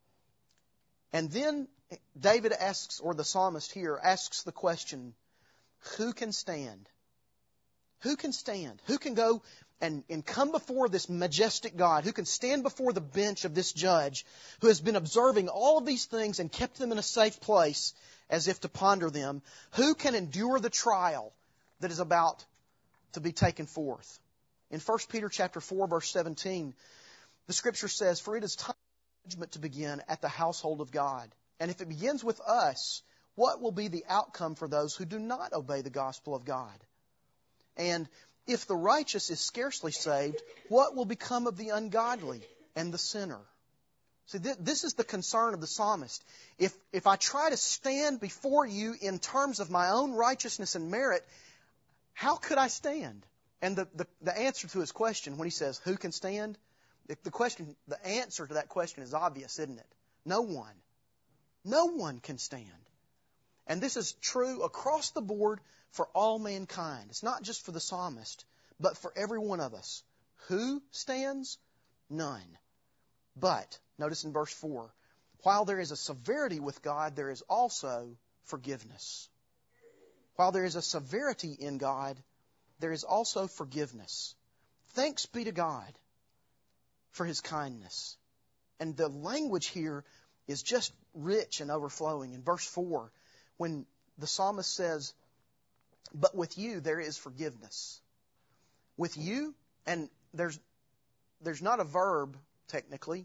And then David asks, or the psalmist here, asks the question, who can stand? Who can stand? Who can go and, and come before this majestic God? Who can stand before the bench of this judge who has been observing all of these things and kept them in a safe place as if to ponder them? Who can endure the trial that is about to be taken forth? In First Peter chapter four, verse seventeen, the Scripture says, for it is time for judgment to begin at the household of God. And if it begins with us, what will be the outcome for those who do not obey the gospel of God? And if the righteous is scarcely saved, what will become of the ungodly and the sinner? See, th- this is the concern of the psalmist. If, if I try to stand before you in terms of my own righteousness and merit, how could I stand? And the, the, the answer to his question, when he says, who can stand? The, the question, the answer to that question is obvious, isn't it? No one. No one can stand. And this is true across the board for all mankind. It's not just for the psalmist, but for every one of us. Who stands? None. But, notice in verse four, while there is a severity with God, there is also forgiveness. While there is a severity in God, there is also forgiveness. Thanks be to God for His kindness. And the language here is just rich and overflowing. In verse four, when the psalmist says, but with you there is forgiveness. With you, and there's there's not a verb technically.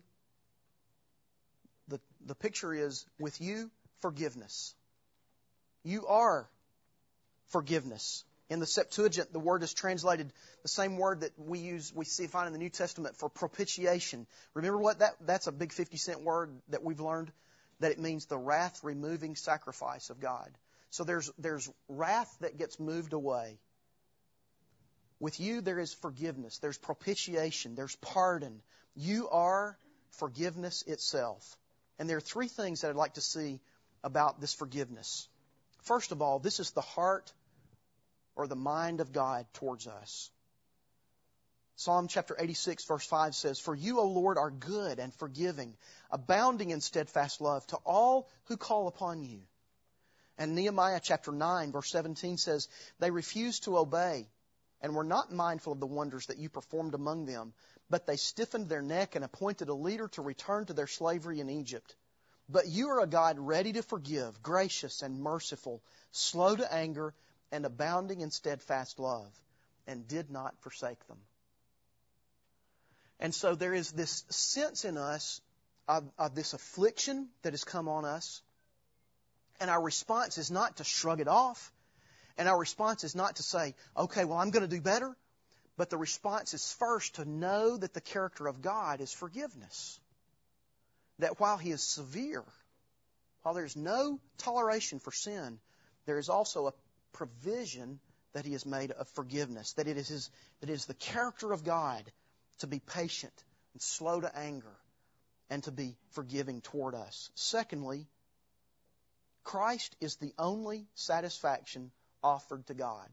The, the picture is with you, forgiveness. You are forgiveness. In the Septuagint, the word is translated the same word that we use, we see find in the New Testament for propitiation. Remember what that, that's a big fifty cent word that we've learned, that it means the wrath-removing sacrifice of God. So there's, there's wrath that gets moved away. With you, there is forgiveness. There's propitiation. There's pardon. You are forgiveness itself. And there are three things that I'd like to see about this forgiveness. First of all, this is the heart or the mind of God towards us. Psalm chapter eighty-six, verse five says, for you, O Lord, are good and forgiving, abounding in steadfast love to all who call upon you. And Nehemiah chapter nine, verse seventeen says, they refused to obey and were not mindful of the wonders that you performed among them, but they stiffened their neck and appointed a leader to return to their slavery in Egypt. But you are a God ready to forgive, gracious and merciful, slow to anger, and abounding in steadfast love, and did not forsake them. And so there is this sense in us of, of this affliction that has come on us, and our response is not to shrug it off. And our response is not to say, okay, well, I'm going to do better. But the response is first to know that the character of God is forgiveness. That while He is severe, while there's no toleration for sin, there is also a provision that He has made of forgiveness. That it is His, that it is the character of God to be patient and slow to anger and to be forgiving toward us. Secondly, Christ is the only satisfaction offered to God.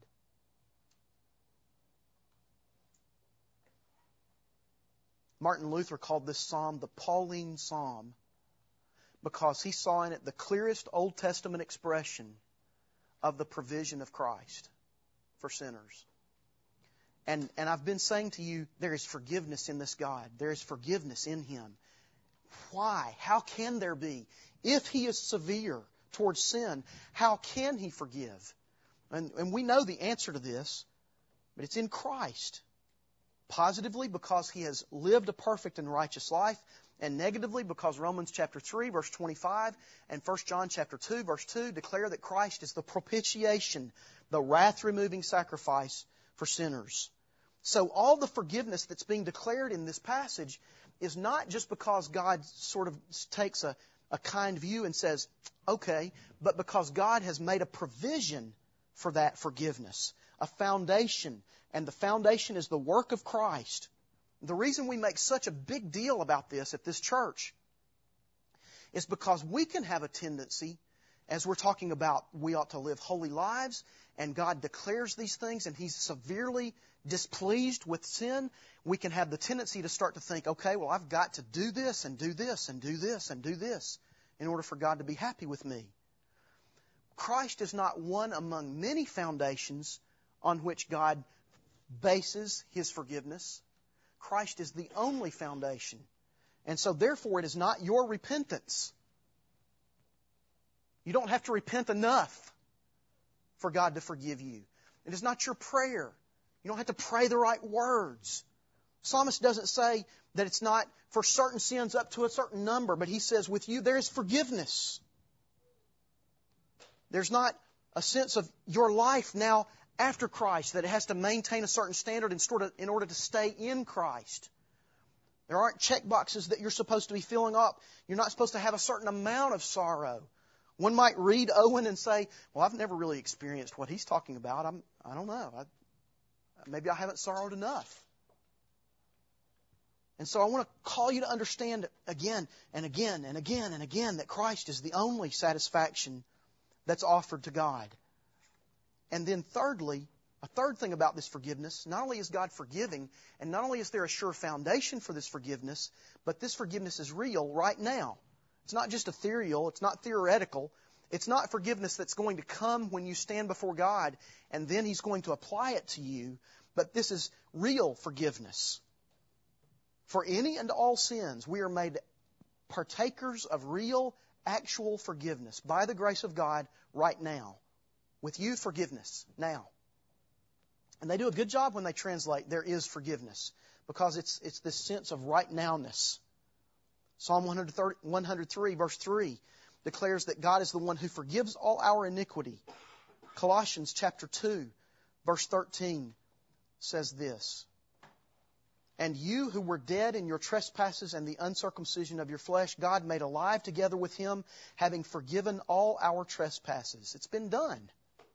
Martin Luther called this psalm the Pauline Psalm because he saw in it the clearest Old Testament expression of the provision of Christ for sinners. And, and I've been saying to you, there is forgiveness in this God. There is forgiveness in Him. Why? How can there be? If He is severe towards sin, how can He forgive? And, and we know the answer to this, but it's in Christ. Positively, because He has lived a perfect and righteous life, and negatively, because Romans chapter three, verse twenty-five, and First John chapter two, verse two, declare that Christ is the propitiation, the wrath-removing sacrifice for sinners. So all the forgiveness that's being declared in this passage is not just because God sort of takes a, a kind view and says, okay, but because God has made a provision for that forgiveness, a foundation, and the foundation is the work of Christ. The reason we make such a big deal about this at this church is because we can have a tendency, as we're talking about we ought to live holy lives, and God declares these things, and He's severely displeased with sin, we can have the tendency to start to think, okay, well, I've got to do this, and do this, and do this, and do this, in order for God to be happy with me. Christ is not one among many foundations on which God bases His forgiveness. Christ is the only foundation. And so therefore it is not your repentance. You don't have to repent enough for God to forgive you. It is not your prayer. You don't have to pray the right words. The psalmist doesn't say that it's not for certain sins up to a certain number, but he says with you there is forgiveness. There's not a sense of your life now after Christ that it has to maintain a certain standard in order to stay in Christ. There aren't check boxes that you're supposed to be filling up. You're not supposed to have a certain amount of sorrow. One might read Owen and say, well, I've never really experienced what he's talking about. I'm, I don't know. I, maybe I haven't sorrowed enough. And so I want to call you to understand again and again and again and again that Christ is the only satisfaction that's offered to God. And then thirdly, a third thing about this forgiveness, not only is God forgiving, and not only is there a sure foundation for this forgiveness, but this forgiveness is real right now. It's not just ethereal, it's not theoretical, it's not forgiveness that's going to come when you stand before God and then He's going to apply it to you, but this is real forgiveness. For any and all sins, we are made partakers of real, actual forgiveness by the grace of God right now. With you, forgiveness, now. And they do a good job when they translate, there is forgiveness, because it's it's this sense of right nowness. Psalm one hundred three, verse three, declares that God is the one who forgives all our iniquity. Colossians chapter two, verse thirteen says this, and you who were dead in your trespasses and the uncircumcision of your flesh, God made alive together with Him, having forgiven all our trespasses. It's been done.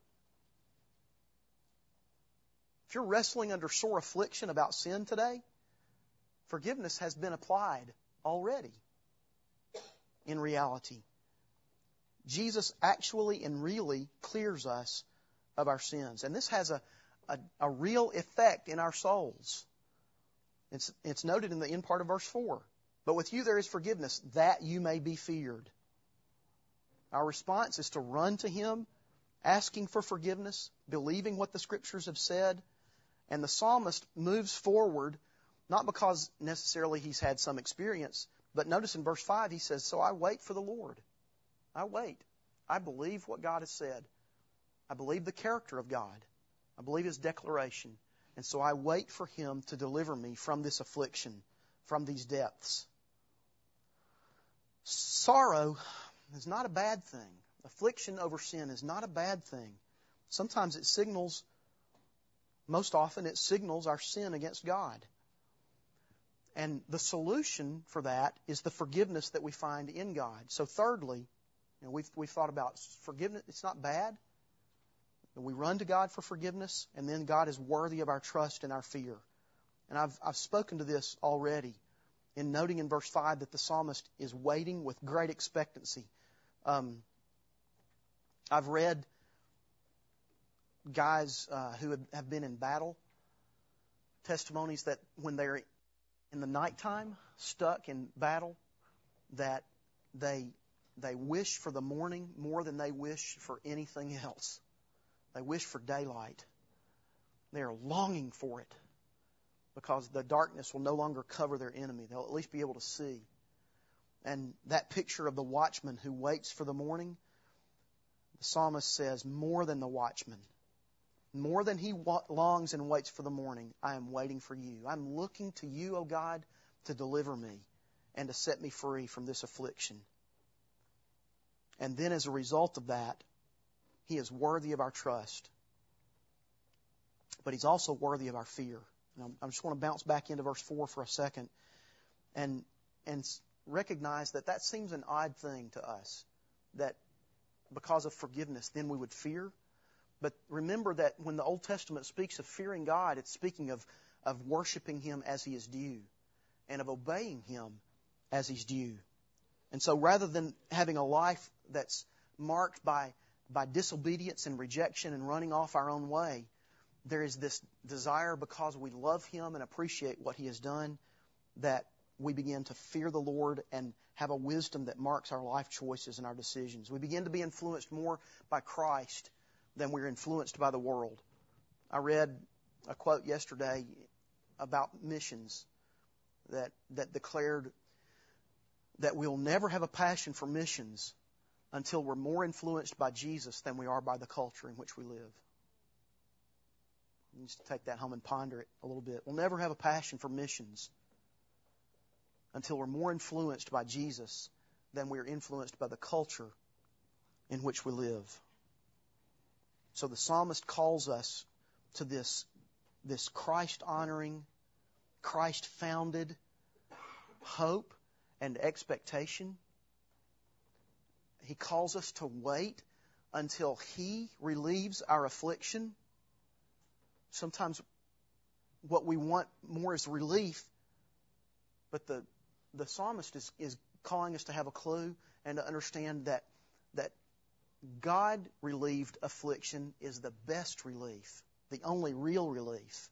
If you're wrestling under sore affliction about sin today, forgiveness has been applied already in reality. Jesus actually and really clears us of our sins. And this has a, a, a real effect in our souls. It's, it's noted in the end part of verse four. But with you there is forgiveness, that you may be feared. Our response is to run to Him, asking for forgiveness, believing what the Scriptures have said. And the psalmist moves forward, not because necessarily he's had some experience, but notice in verse five he says, so I wait for the Lord. I wait. I believe what God has said. I believe the character of God. I believe His declaration. And so I wait for Him to deliver me from this affliction, from these depths. Sorrow is not a bad thing. Affliction over sin is not a bad thing. Sometimes it signals, most often it signals our sin against God. And the solution for that is the forgiveness that we find in God. So thirdly, you know, we've, we've thought about forgiveness. It's not bad. We run to God for forgiveness, and then God is worthy of our trust and our fear. And I've, I've spoken to this already in noting in verse five that the psalmist is waiting with great expectancy. Um, I've read guys uh, who have, have been in battle, testimonies that when they're in the nighttime, stuck in battle, that they they wish for the morning more than they wish for anything else. They wish for daylight. They are longing for it because the darkness will no longer cover their enemy. They'll at least be able to see. And that picture of the watchman who waits for the morning, the psalmist says, more than the watchman, more than he longs and waits for the morning, I am waiting for you. I'm looking to you, O God, to deliver me and to set me free from this affliction. And then as a result of that, He is worthy of our trust. But He's also worthy of our fear. And I just want to bounce back into verse four for a second and and recognize that that seems an odd thing to us, that because of forgiveness, then we would fear. But remember that when the Old Testament speaks of fearing God, it's speaking of, of worshiping Him as He is due and of obeying Him as He's due. And so rather than having a life that's marked by, by disobedience and rejection and running off our own way, there is this desire, because we love Him and appreciate what He has done, that we begin to fear the Lord and have a wisdom that marks our life choices and our decisions. We begin to be influenced more by Christ than we're influenced by the world. I read a quote yesterday about missions that that declared that we'll never have a passion for missions until we're more influenced by Jesus than we are by the culture in which we live. You just take that home and ponder it a little bit. We'll never have a passion for missions until we're more influenced by Jesus than we're influenced by the culture in which we live. So the psalmist calls us to this, this Christ-honoring, Christ-founded hope and expectation. He calls us to wait until He relieves our affliction. Sometimes what we want more is relief, but the the psalmist is, is calling us to have a clue and to understand that that God-relieved affliction is the best relief, the only real relief.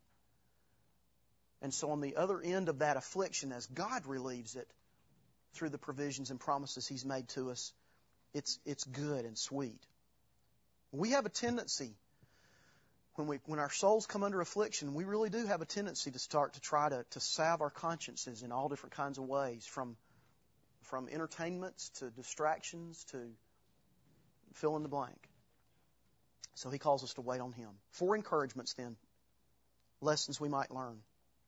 And so on the other end of that affliction, as God relieves it through the provisions and promises He's made to us, it's it's good and sweet. We have a tendency, when we when our souls come under affliction, we really do have a tendency to start to try to, to salve our consciences in all different kinds of ways, from from entertainments to distractions to fill in the blank. So He calls us to wait on Him. Four encouragements then, lessons we might learn.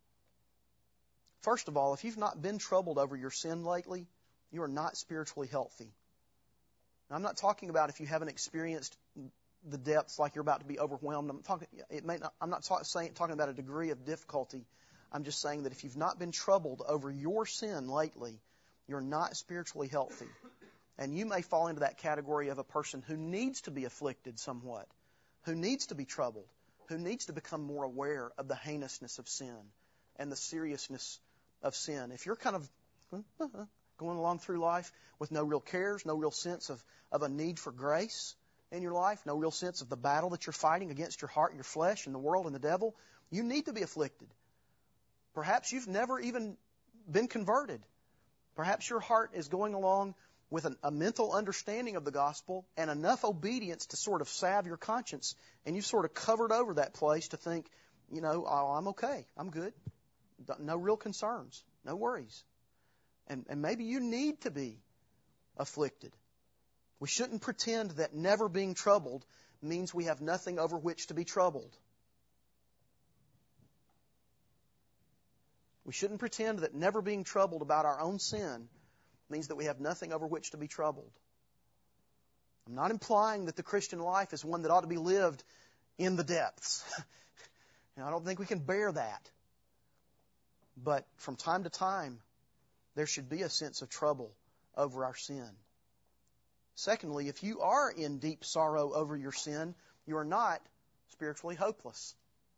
First of all, if you've not been troubled over your sin lately, you are not spiritually healthy. Now, I'm not talking about if you haven't experienced the depths like you're about to be overwhelmed. I'm talking. It may not. I'm not talk, saying, talking about a degree of difficulty. I'm just saying that if you've not been troubled over your sin lately, you're not spiritually healthy, and you may fall into that category of a person who needs to be afflicted somewhat, who needs to be troubled, who needs to become more aware of the heinousness of sin and the seriousness of sin. If you're kind of going along through life with no real cares, no real sense of, of a need for grace in your life, no real sense of the battle that you're fighting against your heart, your flesh, and the world and the devil, you need to be afflicted. Perhaps you've never even been converted. Perhaps your heart is going along with an, a mental understanding of the gospel and enough obedience to sort of salve your conscience, and you've sort of covered over that place to think, you know, oh, I'm okay, I'm good. No real concerns, no worries. And, and maybe you need to be afflicted. We shouldn't pretend that never being troubled means we have nothing over which to be troubled. We shouldn't pretend that never being troubled about our own sin means that we have nothing over which to be troubled. I'm not implying that the Christian life is one that ought to be lived in the depths. And I don't think we can bear that. But from time to time, there should be a sense of trouble over our sin. Secondly, if you are in deep sorrow over your sin, you are not spiritually hopeless.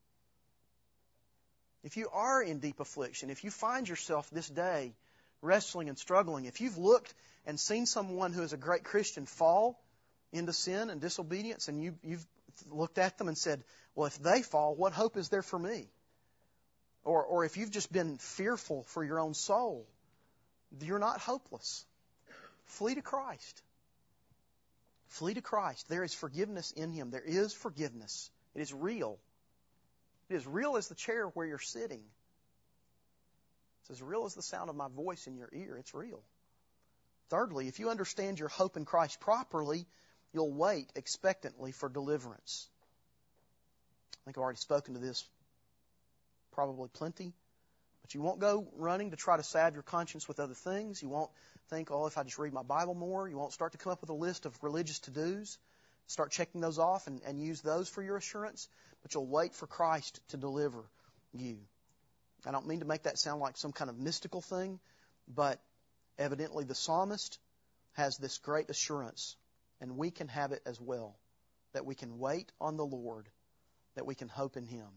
If you are in deep affliction, if you find yourself this day wrestling and struggling, if you've looked and seen someone who is a great Christian fall into sin and disobedience, and you, you've looked at them and said, well, if they fall, what hope is there for me? Or, or if you've just been fearful for your own soul, you're not hopeless. Flee to Christ. Flee to Christ. There is forgiveness in Him. There is forgiveness. It is real. It is real as the chair where you're sitting. It's as real as the sound of my voice in your ear. It's real. Thirdly, if you understand your hope in Christ properly, you'll wait expectantly for deliverance. I think I've already spoken to this probably plenty. But you won't go running to try to salve your conscience with other things. You won't think, oh, if I just read my Bible more. You won't start to come up with a list of religious to-dos. Start checking those off and, and use those for your assurance. But you'll wait for Christ to deliver you. I don't mean to make that sound like some kind of mystical thing, but evidently the psalmist has this great assurance, and we can have it as well, that we can wait on the Lord, that we can hope in Him.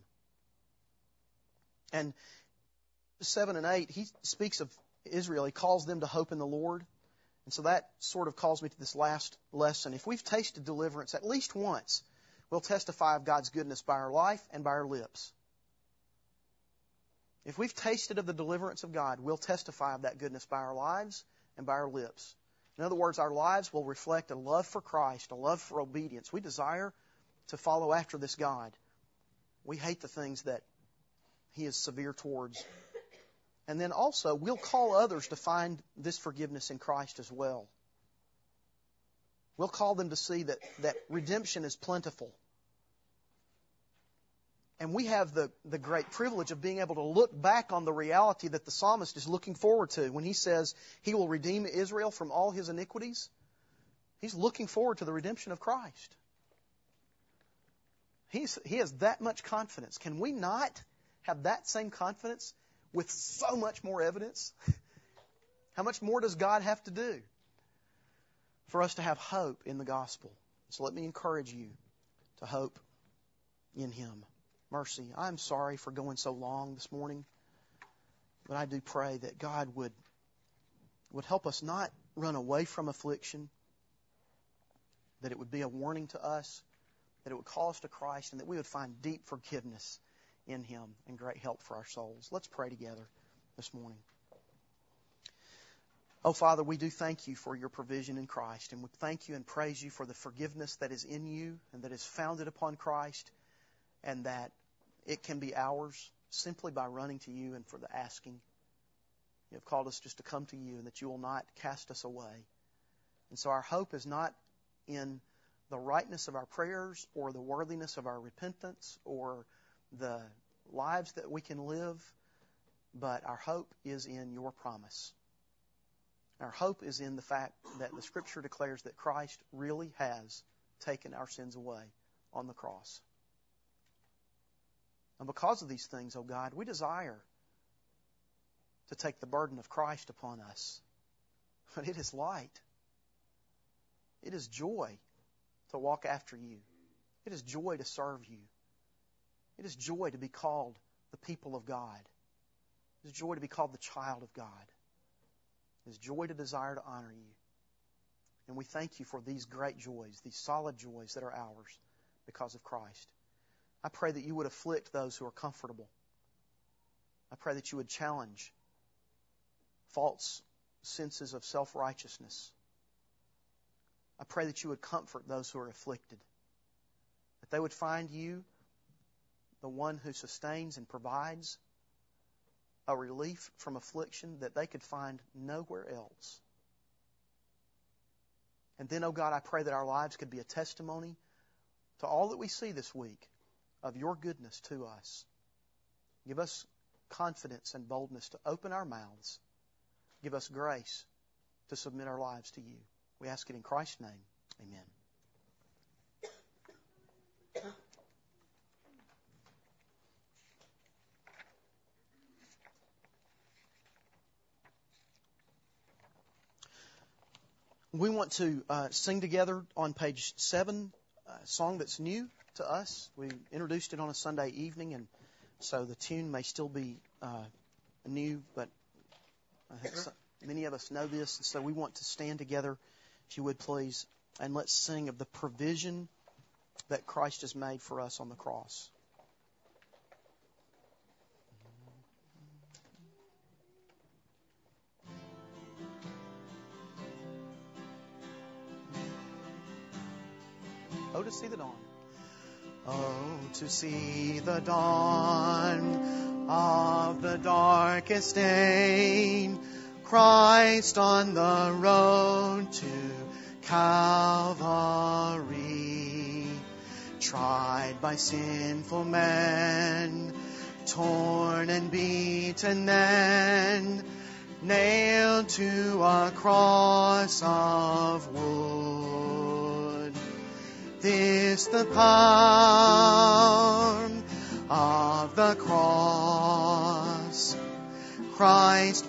And seven and eight, he speaks of Israel. He calls them to hope in the Lord. And so that sort of calls me to this last lesson. If we've tasted deliverance at least once, we'll testify of God's goodness by our life and by our lips. If we've tasted of the deliverance of God, we'll testify of that goodness by our lives and by our lips. In other words, our lives will reflect a love for Christ, a love for obedience. We desire to follow after this God. We hate the things that He is severe towards. And then also, we'll call others to find this forgiveness in Christ as well. We'll call them to see that, that redemption is plentiful. And we have the, the great privilege of being able to look back on the reality that the psalmist is looking forward to. When he says He will redeem Israel from all his iniquities, he's looking forward to the redemption of Christ. He's, he has that much confidence. Can we not have that same confidence with so much more evidence? How much more does God have to do for us to have hope in the gospel? So let me encourage you to hope in Him. Mercy, I'm sorry for going so long this morning, but I do pray that God would, would help us not run away from affliction, that it would be a warning to us, that it would call us to Christ, and that we would find deep forgiveness in Him and great help for our souls. Let's pray together this morning. Oh, Father, we do thank You for Your provision in Christ, and we thank You and praise You for the forgiveness that is in You and that is founded upon Christ, and that it can be ours simply by running to You and for the asking. You have called us just to come to You, and that You will not cast us away. And so our hope is not in the rightness of our prayers or the worthiness of our repentance or the lives that we can live, but our hope is in Your promise. Our hope is in the fact that the Scripture declares that Christ really has taken our sins away on the cross. And because of these things, oh God, we desire to take the burden of Christ upon us. But it is light. It is joy to walk after You. It is joy to serve You. It is joy to be called the people of God. It is joy to be called the child of God. It is joy to desire to honor You. And we thank You for these great joys, these solid joys that are ours because of Christ. I pray that You would afflict those who are comfortable. I pray that You would challenge false senses of self-righteousness. I pray that You would comfort those who are afflicted. That they would find You, the one who sustains and provides a relief from affliction that they could find nowhere else. And then, oh God, I pray that our lives could be a testimony to all that we see this week of Your goodness to us. Give us confidence and boldness to open our mouths. Give us grace to submit our lives to You. We ask it in Christ's name. Amen. We want to uh, sing together on page seven, a song that's new to us. We introduced it on a Sunday evening, and so the tune may still be uh, new, but I think so, many of us know this. And so we want to stand together, if you would please, and let's sing of the provision that Christ has made for us on the cross. Oh, to see the dawn. Oh, to see the dawn of the darkest day. Christ on the road to Calvary. Tried by sinful men, torn and beaten then, nailed to a cross of wood. This the power of the cross. Christ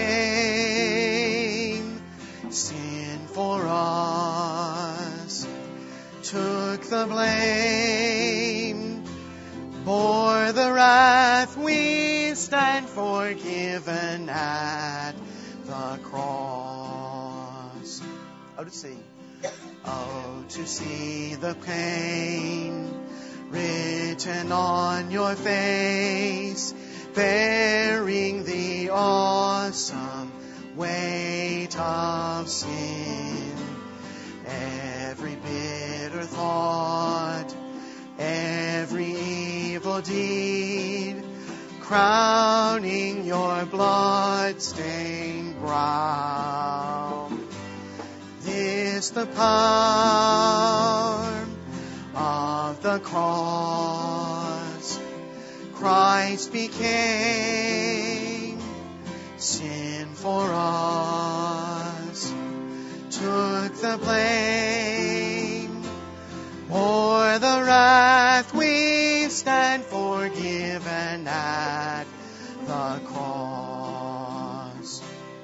became sin for us, took the blame, bore the wrath, we stand forgiven at the cross. Oh, to see. Oh, to see the pain written on your face, bearing the awesome weight of sin. Every bitter thought, every evil deed, crowning your blood-stained brow. This the power of the cross. Christ became sin for us, took the blame, bore the wrath, we stand forgiven at the cross.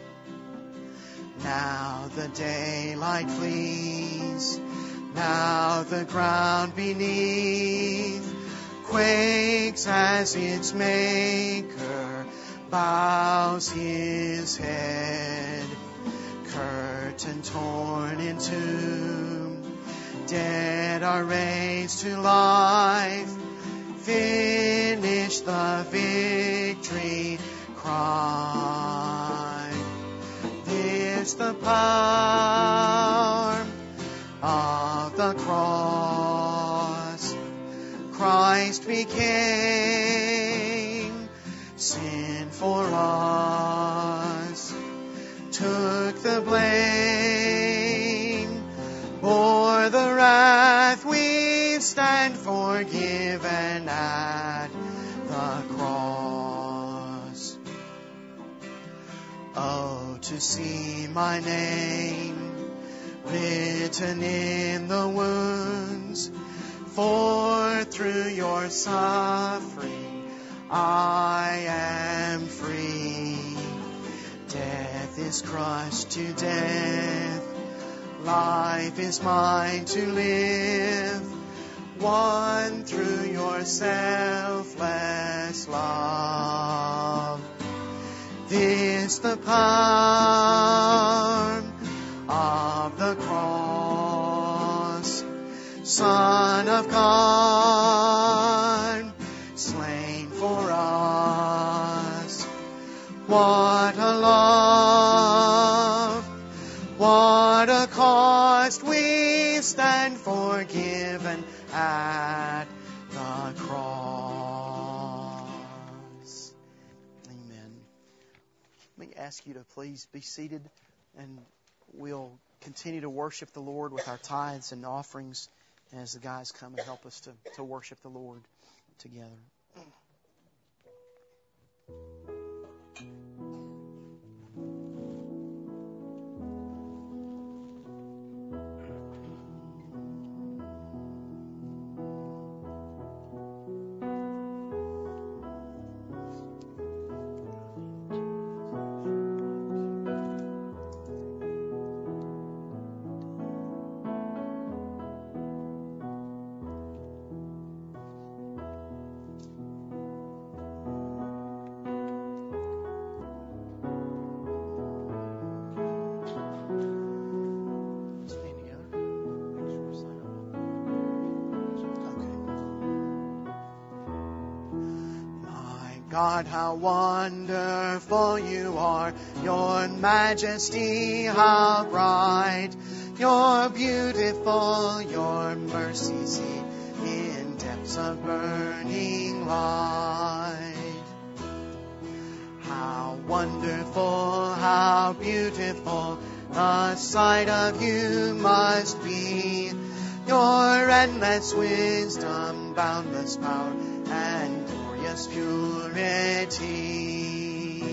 Now the daylight flees, now the ground beneath quakes as its maker bows his head. Curtain torn in two, dead are raised to life, finish the victory cry. This the power of the cross. Christ became sin for us, took the blame, bore the wrath, we stand forgiven at the cross. Oh, to see my name written in the wounds, for through your suffering I am free. Death is crushed to death, life is mine to live, won through your selfless love. This the power of the cross. Son of God, slain for us. What a love, what a cost, we stand forgiven at the cross. Amen. Let me ask you to please be seated, and we'll continue to worship the Lord with our tithes and offerings as the guys come and help us to, to worship the Lord together. God, how wonderful you are, your majesty, how bright, you're beautiful, your mercy seat in depths of burning light. How wonderful, how beautiful, the sight of you must be, your endless wisdom, boundless power, and glorious purity.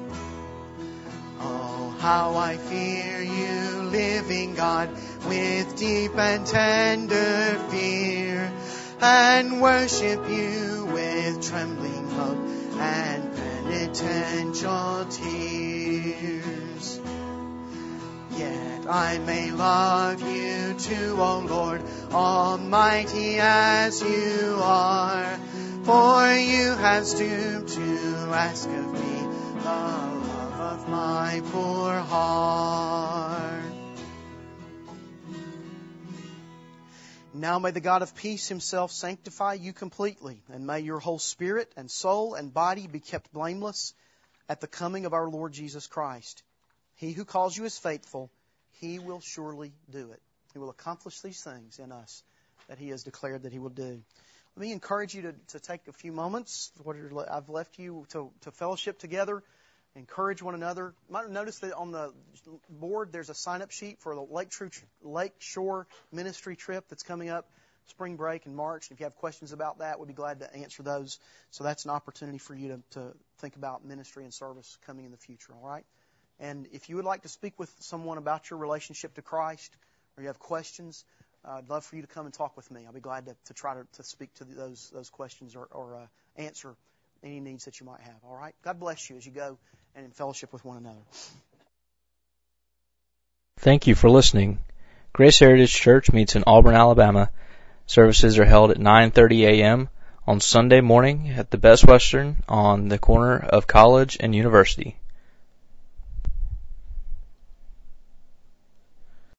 Oh, how I fear you, living God, with deep and tender fear, and worship you with trembling hope and penitential tears. Yet I may love you too, O Lord, almighty as you are, for you have stooped to ask of me the love of my poor heart. Now may the God of peace himself sanctify you completely, and may your whole spirit and soul and body be kept blameless at the coming of our Lord Jesus Christ. He who calls you is faithful. He will surely do it. He will accomplish these things in us that He has declared that He will do. Let me encourage you to, to take a few moments. What I've left you to, to fellowship together, encourage one another. You might have noticed that on the board there's a sign-up sheet for the Lake, True, Lake Shore Ministry trip that's coming up, spring break in March. If you have questions about that, we'd be glad to answer those. So that's an opportunity for you to, to think about ministry and service coming in the future, all right? And if you would like to speak with someone about your relationship to Christ, or you have questions, uh, I'd love for you to come and talk with me. I'll be glad to, to try to, to speak to those those questions or, or uh, answer any needs that you might have. All right? God bless you as you go and in fellowship with one another. Thank you for listening. Grace Heritage Church meets in Auburn, Alabama. Services are held at nine thirty a.m. on Sunday morning at the Best Western on the corner of College and University.